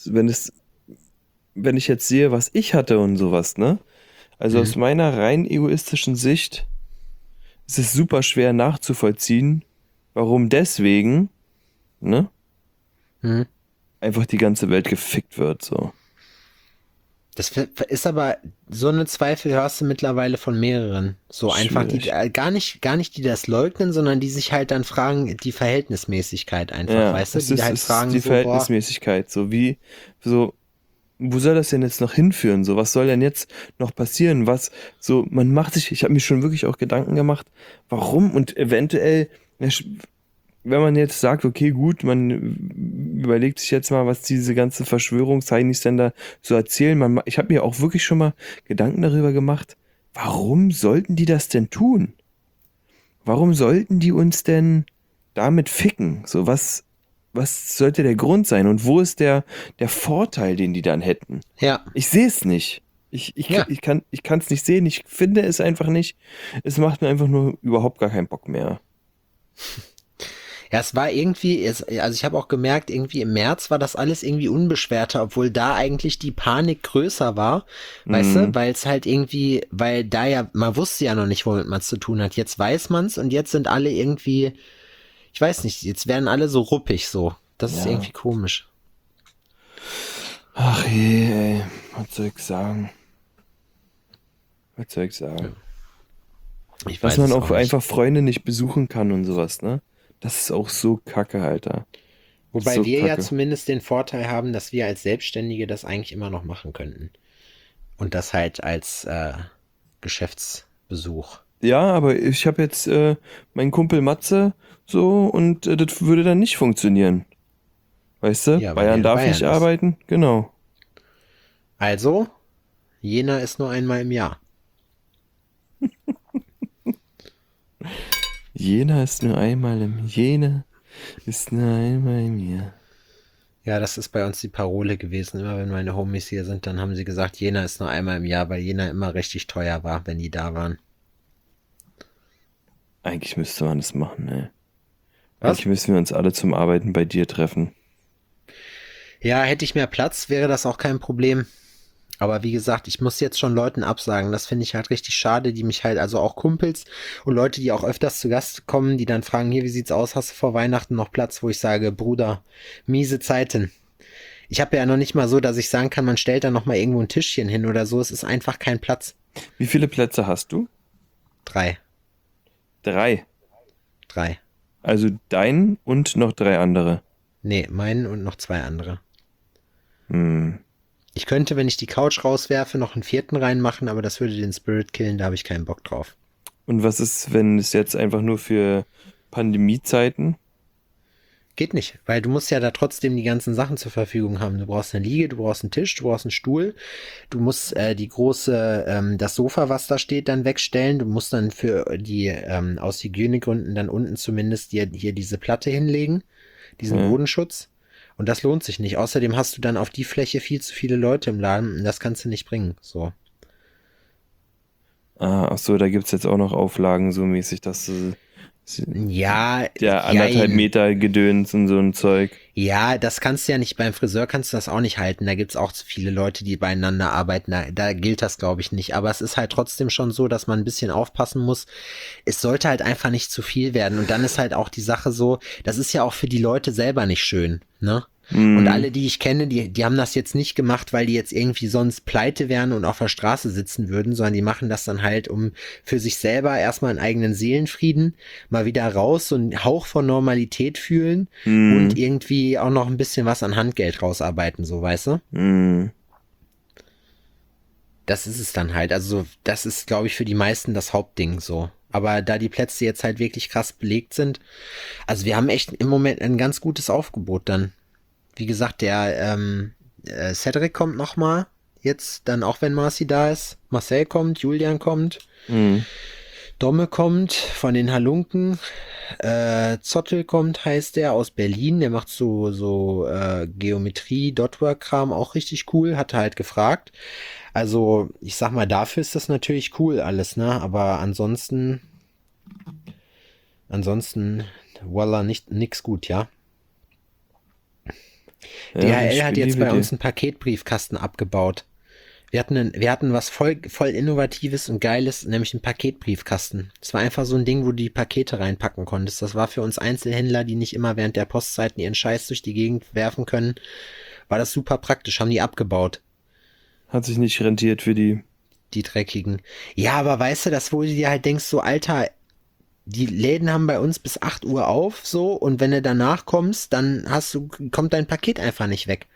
ich jetzt sehe, was ich hatte und sowas, ne? Also aus meiner rein egoistischen Sicht ist es super schwer nachzuvollziehen, warum deswegen, ne, Hm. einfach die ganze Welt gefickt wird, so. Das ist aber, so eine Zweifel hörst du mittlerweile von mehreren. So einfach, die Schwierig. gar nicht, die das leugnen, sondern die sich halt dann fragen, die Verhältnismäßigkeit einfach, Ja, weißt du? es Die halt ist fragen die so, boah, Verhältnismäßigkeit, wo soll das denn jetzt noch hinführen? So, was soll denn jetzt noch passieren? Ich habe mir schon wirklich auch Gedanken gemacht, warum und eventuell, wenn man jetzt sagt, okay, gut, man überlegt sich jetzt mal, was diese ganze Verschwörungsheinis denn da so erzählen. Ich habe mir auch wirklich schon mal Gedanken darüber gemacht, warum sollten die das denn tun? Warum sollten die uns denn damit ficken? So, was sollte der Grund sein? Und wo ist der Vorteil, den die dann hätten? ja, Ich sehe es nicht. Ja. Ich kann es nicht sehen. Ich finde es einfach nicht. Es macht mir einfach nur überhaupt gar keinen Bock mehr. Ja, es war irgendwie, also ich habe auch gemerkt, irgendwie im März war das alles irgendwie unbeschwerter, obwohl da eigentlich die Panik größer war, weißt du, weil es halt irgendwie, weil da ja, man wusste ja noch nicht, womit man es zu tun hat. Jetzt weiß man's und jetzt sind alle irgendwie, ich weiß nicht, jetzt werden alle so ruppig so. Das ist Ja. irgendwie komisch. Ach je, ey. Was soll ich sagen? Was soll ich sagen? Ich Dass weiß man es auch nicht. einfach Freunde nicht besuchen kann und sowas, ne? Das ist auch so kacke, Alter. Wobei so wir ja kacke. zumindest den Vorteil haben, dass wir als Selbstständige das eigentlich immer noch machen könnten. Und das halt als Geschäftsbesuch. Ja, aber ich habe jetzt meinen Kumpel Matze so und das würde dann nicht funktionieren. Weißt du? Ja, weil Bayern der in darf nicht Bayern ist. arbeiten, genau. Also, Jena ist nur einmal im Jahr. Jena ist nur einmal im Jahr. Ja, das ist bei uns die Parole gewesen. Immer wenn meine Homies hier sind, dann haben sie gesagt, Jena ist nur einmal im Jahr, weil Jena immer richtig teuer war, wenn die da waren. Eigentlich müsste man das machen, ey. Was? Eigentlich müssen wir uns alle zum Arbeiten bei dir treffen. Ja, hätte ich mehr Platz, wäre das auch kein Problem. Aber wie gesagt, ich muss jetzt schon Leuten absagen. Das finde ich halt richtig schade, die mich halt, also auch Kumpels und Leute, die auch öfters zu Gast kommen, die dann fragen, hier, wie sieht's aus? Hast du vor Weihnachten noch Platz? Wo ich sage, Bruder, miese Zeiten. Ich habe ja noch nicht mal so, dass ich sagen kann, man stellt da noch mal irgendwo ein Tischchen hin oder so. Es ist einfach kein Platz. Wie viele Plätze hast du? 3. 3. Also deinen und noch 3 andere. Nee, meinen und noch 2 andere. Hm. Ich könnte, wenn ich die Couch rauswerfe, noch einen 4. reinmachen, aber das würde den Spirit killen, da habe ich keinen Bock drauf. Und was ist, wenn es jetzt einfach nur für Pandemiezeiten? Geht nicht, weil du musst ja da trotzdem die ganzen Sachen zur Verfügung haben. Du brauchst eine Liege, du brauchst einen Tisch, du brauchst einen Stuhl, du musst das Sofa, was da steht, dann wegstellen. Du musst dann für die, aus Hygienegründen dann unten zumindest dir hier diese Platte hinlegen, diesen Bodenschutz. Und das lohnt sich nicht. Außerdem hast du dann auf die Fläche viel zu viele Leute im Laden und das kannst du nicht bringen. So. Ach so, da gibt's jetzt auch noch Auflagen so mäßig, dass du Ja, der jein. 1,5 Meter Gedöns und so ein Zeug. Ja, das kannst du ja nicht, beim Friseur kannst du das auch nicht halten. Da gibt's auch zu viele Leute, die beieinander arbeiten. Da gilt das, glaube ich, nicht. Aber es ist halt trotzdem schon so, dass man ein bisschen aufpassen muss. Es sollte halt einfach nicht zu viel werden. Und dann ist halt auch die Sache so, das ist ja auch für die Leute selber nicht schön, ne? Und alle, die ich kenne, die haben das jetzt nicht gemacht, weil die jetzt irgendwie sonst pleite wären und auf der Straße sitzen würden, sondern die machen das dann halt, um für sich selber erstmal einen eigenen Seelenfrieden, mal wieder raus, so einen Hauch von Normalität fühlen und irgendwie auch noch ein bisschen was an Handgeld rausarbeiten, so, weißt du? Das ist es dann halt. Also das ist, glaube ich, für die meisten das Hauptding so. Aber da die Plätze jetzt halt wirklich krass belegt sind, also wir haben echt im Moment ein ganz gutes Aufgebot dann. Wie gesagt, der Cedric kommt nochmal, jetzt dann auch wenn Marci da ist. Marcel kommt, Julian kommt, Domme kommt von den Halunken, Zottel kommt, heißt der, aus Berlin. Der macht so Geometrie, Dotwork-Kram, auch richtig cool, hat er halt gefragt. Also, ich sag mal, dafür ist das natürlich cool alles, ne? Aber ansonsten, voila, nix gut, ja? DHL hat jetzt bei uns einen Paketbriefkasten abgebaut. Wir hatten was voll Innovatives und Geiles, nämlich einen Paketbriefkasten. Das war einfach so ein Ding, wo du die Pakete reinpacken konntest. Das war für uns Einzelhändler, die nicht immer während der Postzeiten ihren Scheiß durch die Gegend werfen können, war das super praktisch, haben die abgebaut. Hat sich nicht rentiert für die Dreckigen. Ja, aber weißt du, das, wo du dir halt denkst, so, Alter, die Läden haben bei uns bis 8 Uhr auf, so, und wenn du danach kommst, dann kommt dein Paket einfach nicht weg.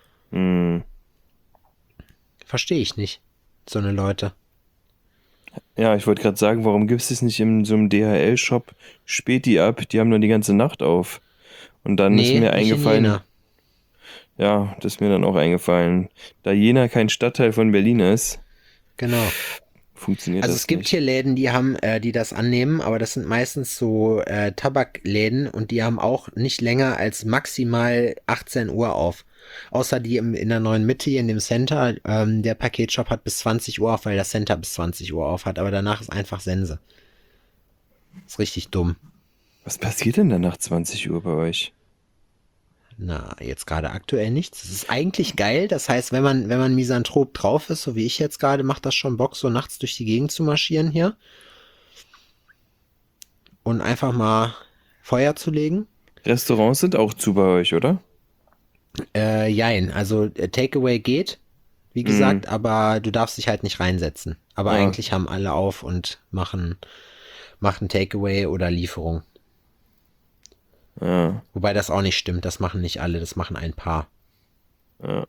Verstehe ich nicht, so eine Leute. Ja, ich wollte gerade sagen, warum gibt es das nicht in so einem DHL-Shop Späti ab? Die haben nur die ganze Nacht auf. Und dann ist mir eingefallen, ja, das ist mir dann auch eingefallen, da Jena kein Stadtteil von Berlin ist. Genau. Funktioniert das nicht. Also es gibt hier Läden, die das annehmen, aber das sind meistens so Tabakläden und die haben auch nicht länger als maximal 18 Uhr auf. Außer die in der neuen Mitte hier in dem Center, der Paketshop hat bis 20 Uhr auf, weil das Center bis 20 Uhr auf hat, aber danach ist einfach Sense. Ist richtig dumm. Was passiert denn dann nach 20 Uhr bei euch? Na, jetzt gerade aktuell nichts. Das ist eigentlich geil. Das heißt, wenn man Misanthrop drauf ist, so wie ich jetzt gerade, macht das schon Bock, so nachts durch die Gegend zu marschieren hier. Und einfach mal Feuer zu legen. Restaurants sind auch zu bei euch, oder? Jein. Also Takeaway geht, wie gesagt, aber du darfst dich halt nicht reinsetzen. Aber eigentlich haben alle auf und machen Takeaway oder Lieferung. Ja. Wobei das auch nicht stimmt, das machen nicht alle, das machen ein paar. Ja.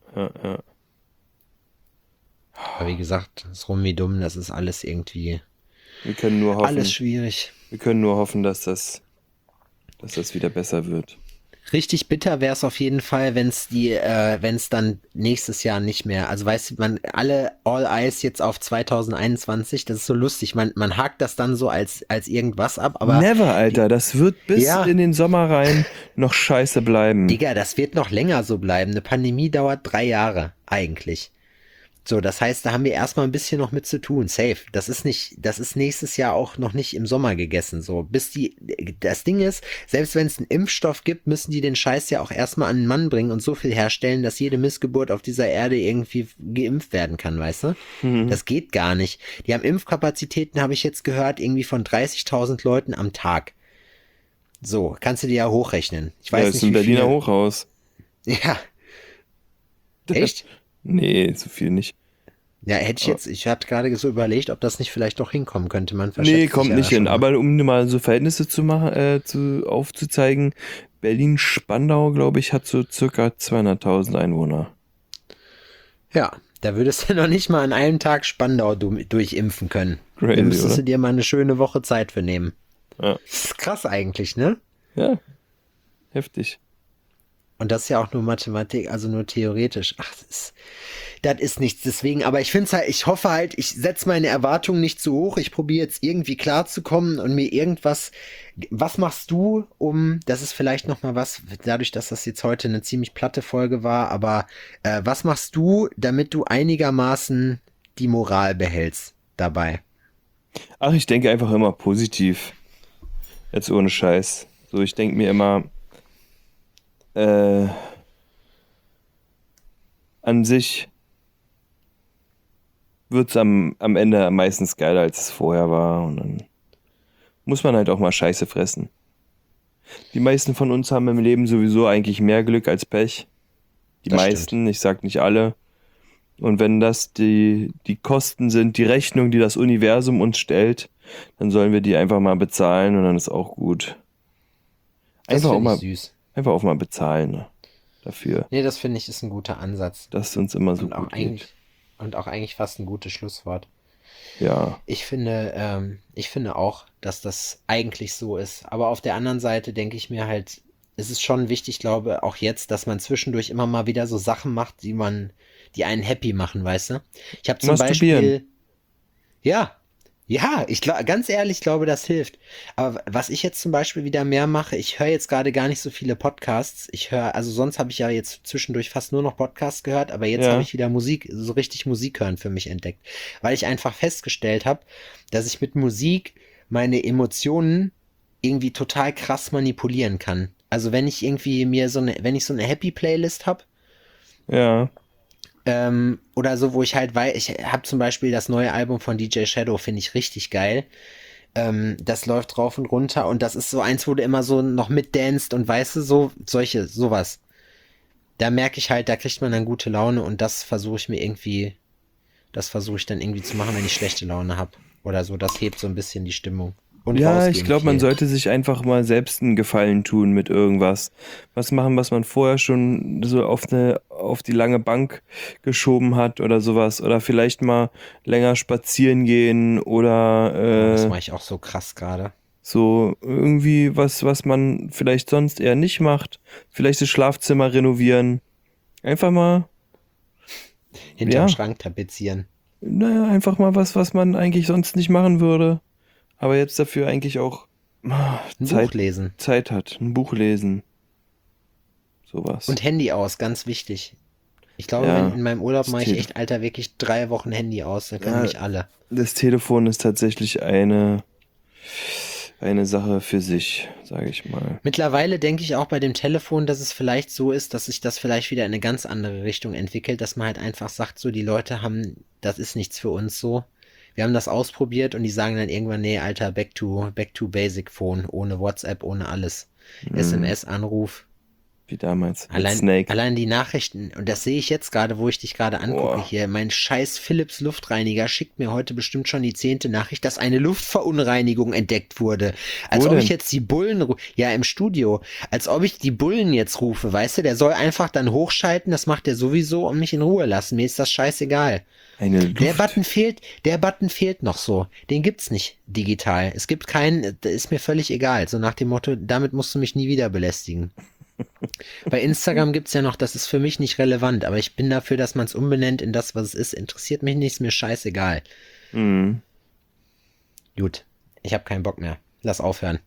Aber wie gesagt, das ist rum wie dumm, das ist alles irgendwie Wir können nur hoffen, alles schwierig. Wir können nur hoffen, dass das wieder besser wird. Richtig bitter wäre es auf jeden Fall, wenn es dann nächstes Jahr nicht mehr, also weißt du, alle All Eyes jetzt auf 2021, das ist so lustig, man hakt das dann so als irgendwas ab, aber Never, Alter, das wird bis in den Sommer rein noch scheiße bleiben. Digga, das wird noch länger so bleiben, eine Pandemie dauert 3 Jahre, eigentlich. So, das heißt, da haben wir erstmal ein bisschen noch mit zu tun. Safe. Das ist nächstes Jahr auch noch nicht im Sommer gegessen. So, das Ding ist, selbst wenn es einen Impfstoff gibt, müssen die den Scheiß ja auch erstmal an den Mann bringen und so viel herstellen, dass jede Missgeburt auf dieser Erde irgendwie geimpft werden kann, weißt du? Das geht gar nicht. Die haben Impfkapazitäten, habe ich jetzt gehört, irgendwie von 30.000 Leuten am Tag. So, kannst du dir ja hochrechnen. Ich weiß das nicht, ist ein wie Berliner viele... Hochhaus. Ja. Echt? Nee, so viel nicht. Ja, ich hatte gerade so überlegt, ob das nicht vielleicht doch hinkommen könnte. Nee, kommt nicht hin. Aber um mal so Verhältnisse zu machen, aufzuzeigen, Berlin-Spandau, glaube ich, hat so circa 200.000 Einwohner. Ja, da würdest du noch nicht mal an einem Tag Spandau durchimpfen können. Crazy, da müsstest du oder? dir mal eine schöne Woche Zeit für nehmen. Ja. Das ist krass eigentlich, ne? Ja, heftig. Und das ist ja auch nur Mathematik, also nur theoretisch. Ach, das ist nichts. Deswegen, aber ich finde es halt, ich hoffe halt, ich setze meine Erwartungen nicht zu hoch. Ich probiere jetzt irgendwie klarzukommen und mir irgendwas. Was machst du, das ist vielleicht nochmal was, dadurch, dass das jetzt heute eine ziemlich platte Folge war, aber was machst du, damit du einigermaßen die Moral behältst dabei? Ach, ich denke einfach immer positiv. Jetzt ohne Scheiß. So, ich denke mir immer, an sich wird es am Ende meistens geiler, als es vorher war. Und dann muss man halt auch mal Scheiße fressen. Die meisten von uns haben im Leben sowieso eigentlich mehr Glück als Pech. Die Das meisten, ich sag nicht alle. Und wenn das die Kosten sind, die Rechnung, die das Universum uns stellt, dann sollen wir die einfach mal bezahlen und dann ist auch gut. Das Einfach auch finde ich mal, süß. einfach auch mal bezahlen, ne? Dafür, Nee, das finde ich ist ein guter Ansatz. dass es uns immer so Und auch gut eigentlich, geht. und auch eigentlich fast ein gutes Schlusswort. Ja, Ich finde auch, dass das eigentlich so ist. Aber auf der anderen Seite denke ich mir halt, es ist schon wichtig, glaube auch jetzt, dass man zwischendurch immer mal wieder so Sachen macht, die einen happy machen, weißt du? Ich habe zum masturbieren. Beispiel, ja, ja, ganz ehrlich, ich glaube, das hilft. Aber was ich jetzt zum Beispiel wieder mehr mache, ich höre jetzt gerade gar nicht so viele Podcasts. Also sonst habe ich ja jetzt zwischendurch fast nur noch Podcasts gehört, aber jetzt habe Ja, ich wieder Musik, so richtig Musik hören für mich entdeckt. Weil ich einfach festgestellt habe, dass ich mit Musik meine Emotionen irgendwie total krass manipulieren kann. Also wenn ich irgendwie wenn ich so eine Happy Playlist habe, ja. oder so, wo ich halt, weil ich habe zum Beispiel das neue Album von DJ Shadow, finde ich richtig geil. Das läuft rauf und runter und das ist so eins, wo du immer so noch mitdanst und weißt du, sowas. Da merke ich halt, da kriegt man dann gute Laune und das versuche ich dann irgendwie zu machen, wenn ich schlechte Laune habe. Oder so, das hebt so ein bisschen die Stimmung. Und Ja, ich rausgehen glaube, man viel. sollte sich einfach mal selbst einen Gefallen tun mit irgendwas. Was machen, was man vorher schon so auf die lange Bank geschoben hat oder sowas. Oder vielleicht mal länger spazieren gehen Oh, das oder mache ich auch so krass gerade. so irgendwie was man vielleicht sonst eher nicht macht. Vielleicht das Schlafzimmer renovieren. Einfach mal, Hinterm ja, Schrank tapezieren. naja, einfach mal was man eigentlich sonst nicht machen würde. Aber jetzt dafür eigentlich auch Ein Buch Zeit, lesen. Zeit hat. Ein Buch lesen. Sowas. Und Handy aus, ganz wichtig. Ich glaube, wenn Ja, in meinem Urlaub das mache ich Telefon. echt, Alter, wirklich 3 Wochen Handy aus. Da können Ja, mich alle. das Telefon ist tatsächlich eine Sache für sich, sage ich mal. Mittlerweile denke ich auch bei dem Telefon, dass es vielleicht so ist, dass sich das vielleicht wieder in eine ganz andere Richtung entwickelt, dass man halt einfach sagt, so die Leute haben, das ist nichts für uns so. Wir haben das ausprobiert und die sagen dann irgendwann, nee, Alter, back to Basic Phone, ohne WhatsApp, ohne alles. Hm, SMS, Anruf. wie damals mit Allein, Snake. allein die Nachrichten, und das sehe ich jetzt gerade, wo ich dich gerade angucke Boah, hier. Mein scheiß Philips Luftreiniger schickt mir heute bestimmt schon die 10. Nachricht, dass eine Luftverunreinigung entdeckt wurde. Als wo ob ich denn? jetzt die ja, im Studio, als ob ich die Bullen jetzt rufe, weißt du, der soll einfach dann hochschalten, das macht er sowieso und mich in Ruhe lassen. Mir ist das scheißegal. Eine Luft. Der Button fehlt noch so. Den gibt's nicht digital. Es gibt keinen, das ist mir völlig egal. So nach dem Motto, damit musst du mich nie wieder belästigen. Bei Instagram gibt's ja noch, das ist für mich nicht relevant, aber ich bin dafür, dass man es umbenennt in das, was es ist. Interessiert mich nicht, ist mir scheißegal. Hm. Gut, ich habe keinen Bock mehr. Lass aufhören.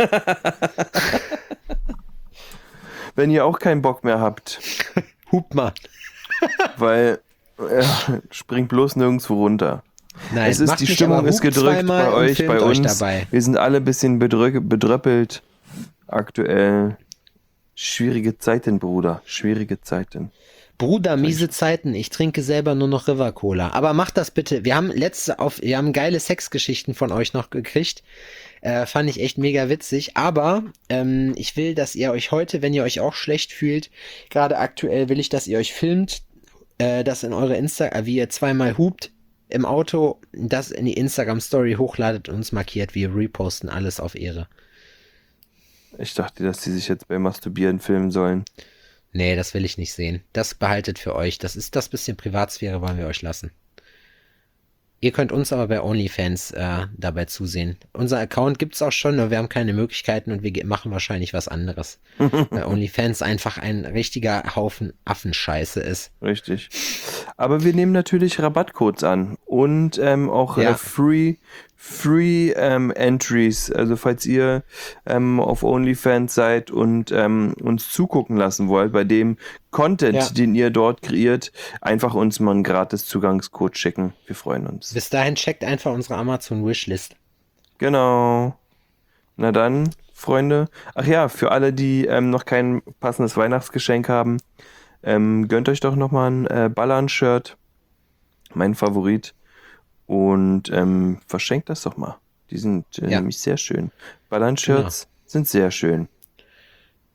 Wenn ihr auch keinen Bock mehr habt, Hup mal. weil springt bloß nirgendwo runter. Nein, Es ist, macht die nicht, Stimmung aber ist hupt gedrückt zweimal bei und euch, filmt bei euch uns. dabei. Wir sind alle ein bisschen bedröppelt aktuell. Schwierige Zeiten, Bruder. Schwierige Zeiten. Bruder, Sag ich. miese Zeiten. Ich trinke selber nur noch River Cola. Aber macht das bitte. Wir haben geile Sexgeschichten von euch noch gekriegt. Fand ich echt mega witzig. Aber ich will, dass ihr euch heute, wenn ihr euch auch schlecht fühlt, gerade aktuell will ich, dass ihr euch filmt, das in eure wie ihr zweimal hupt im Auto, das in die Instagram-Story hochladet und uns markiert. Wir reposten alles auf Ehre. Ich dachte, dass die sich jetzt beim Masturbieren filmen sollen. Nee, das will ich nicht sehen. Das behaltet für euch. Das bisschen Privatsphäre wollen wir euch lassen. Ihr könnt uns aber bei OnlyFans dabei zusehen. Unser Account gibt's auch schon, nur wir haben keine Möglichkeiten und wir machen wahrscheinlich was anderes. Weil OnlyFans einfach ein richtiger Haufen Affenscheiße ist. Richtig. Aber wir nehmen natürlich Rabattcodes an und auch Ja. Free Entries. Also falls ihr auf OnlyFans seid und uns zugucken lassen wollt bei dem Content, Ja. den ihr dort kreiert, einfach uns mal einen gratis Zugangscode schicken. Wir freuen uns. Bis dahin checkt einfach unsere Amazon-Wishlist. Genau. Na dann, Freunde. Ach ja, für alle, die noch kein passendes Weihnachtsgeschenk haben, gönnt euch doch nochmal ein Ballern-Shirt. Mein Favorit. Und verschenkt das doch mal. Die sind Ja. nämlich sehr schön. Ballern-Shirts sind sehr schön.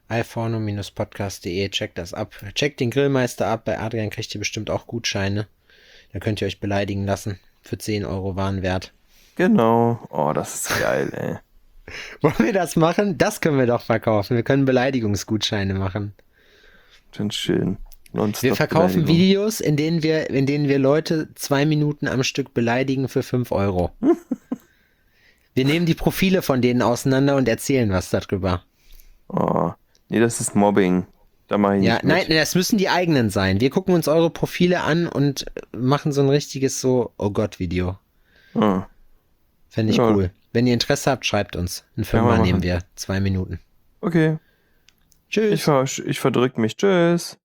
iPhone-podcast.de, checkt das ab. Checkt den Grillmeister ab, bei Adrian kriegt ihr bestimmt auch Gutscheine. Da könnt ihr euch beleidigen lassen. Für 10 Euro Warenwert. Genau. Oh, das ist geil, ey. Wollen wir das machen? Das können wir doch verkaufen. Wir können Beleidigungsgutscheine machen. Ganz schön. Nonstop Wir verkaufen Beleidigung. Videos, in denen wir Leute 2 Minuten am Stück beleidigen für 5 Euro. Wir nehmen die Profile von denen auseinander und erzählen was darüber. Oh, nee, das ist Mobbing. Da mache ich Ja, nicht mit. nein, das müssen die eigenen sein. Wir gucken uns eure Profile an und machen so ein richtiges so, oh Gott, Video. Ah, Fände ich Ja. cool. Wenn ihr Interesse habt, schreibt uns. Ein wir Fünfer machen. nehmen wir. 2 Minuten. okay. Tschüss. Ich verdrück mich. Tschüss.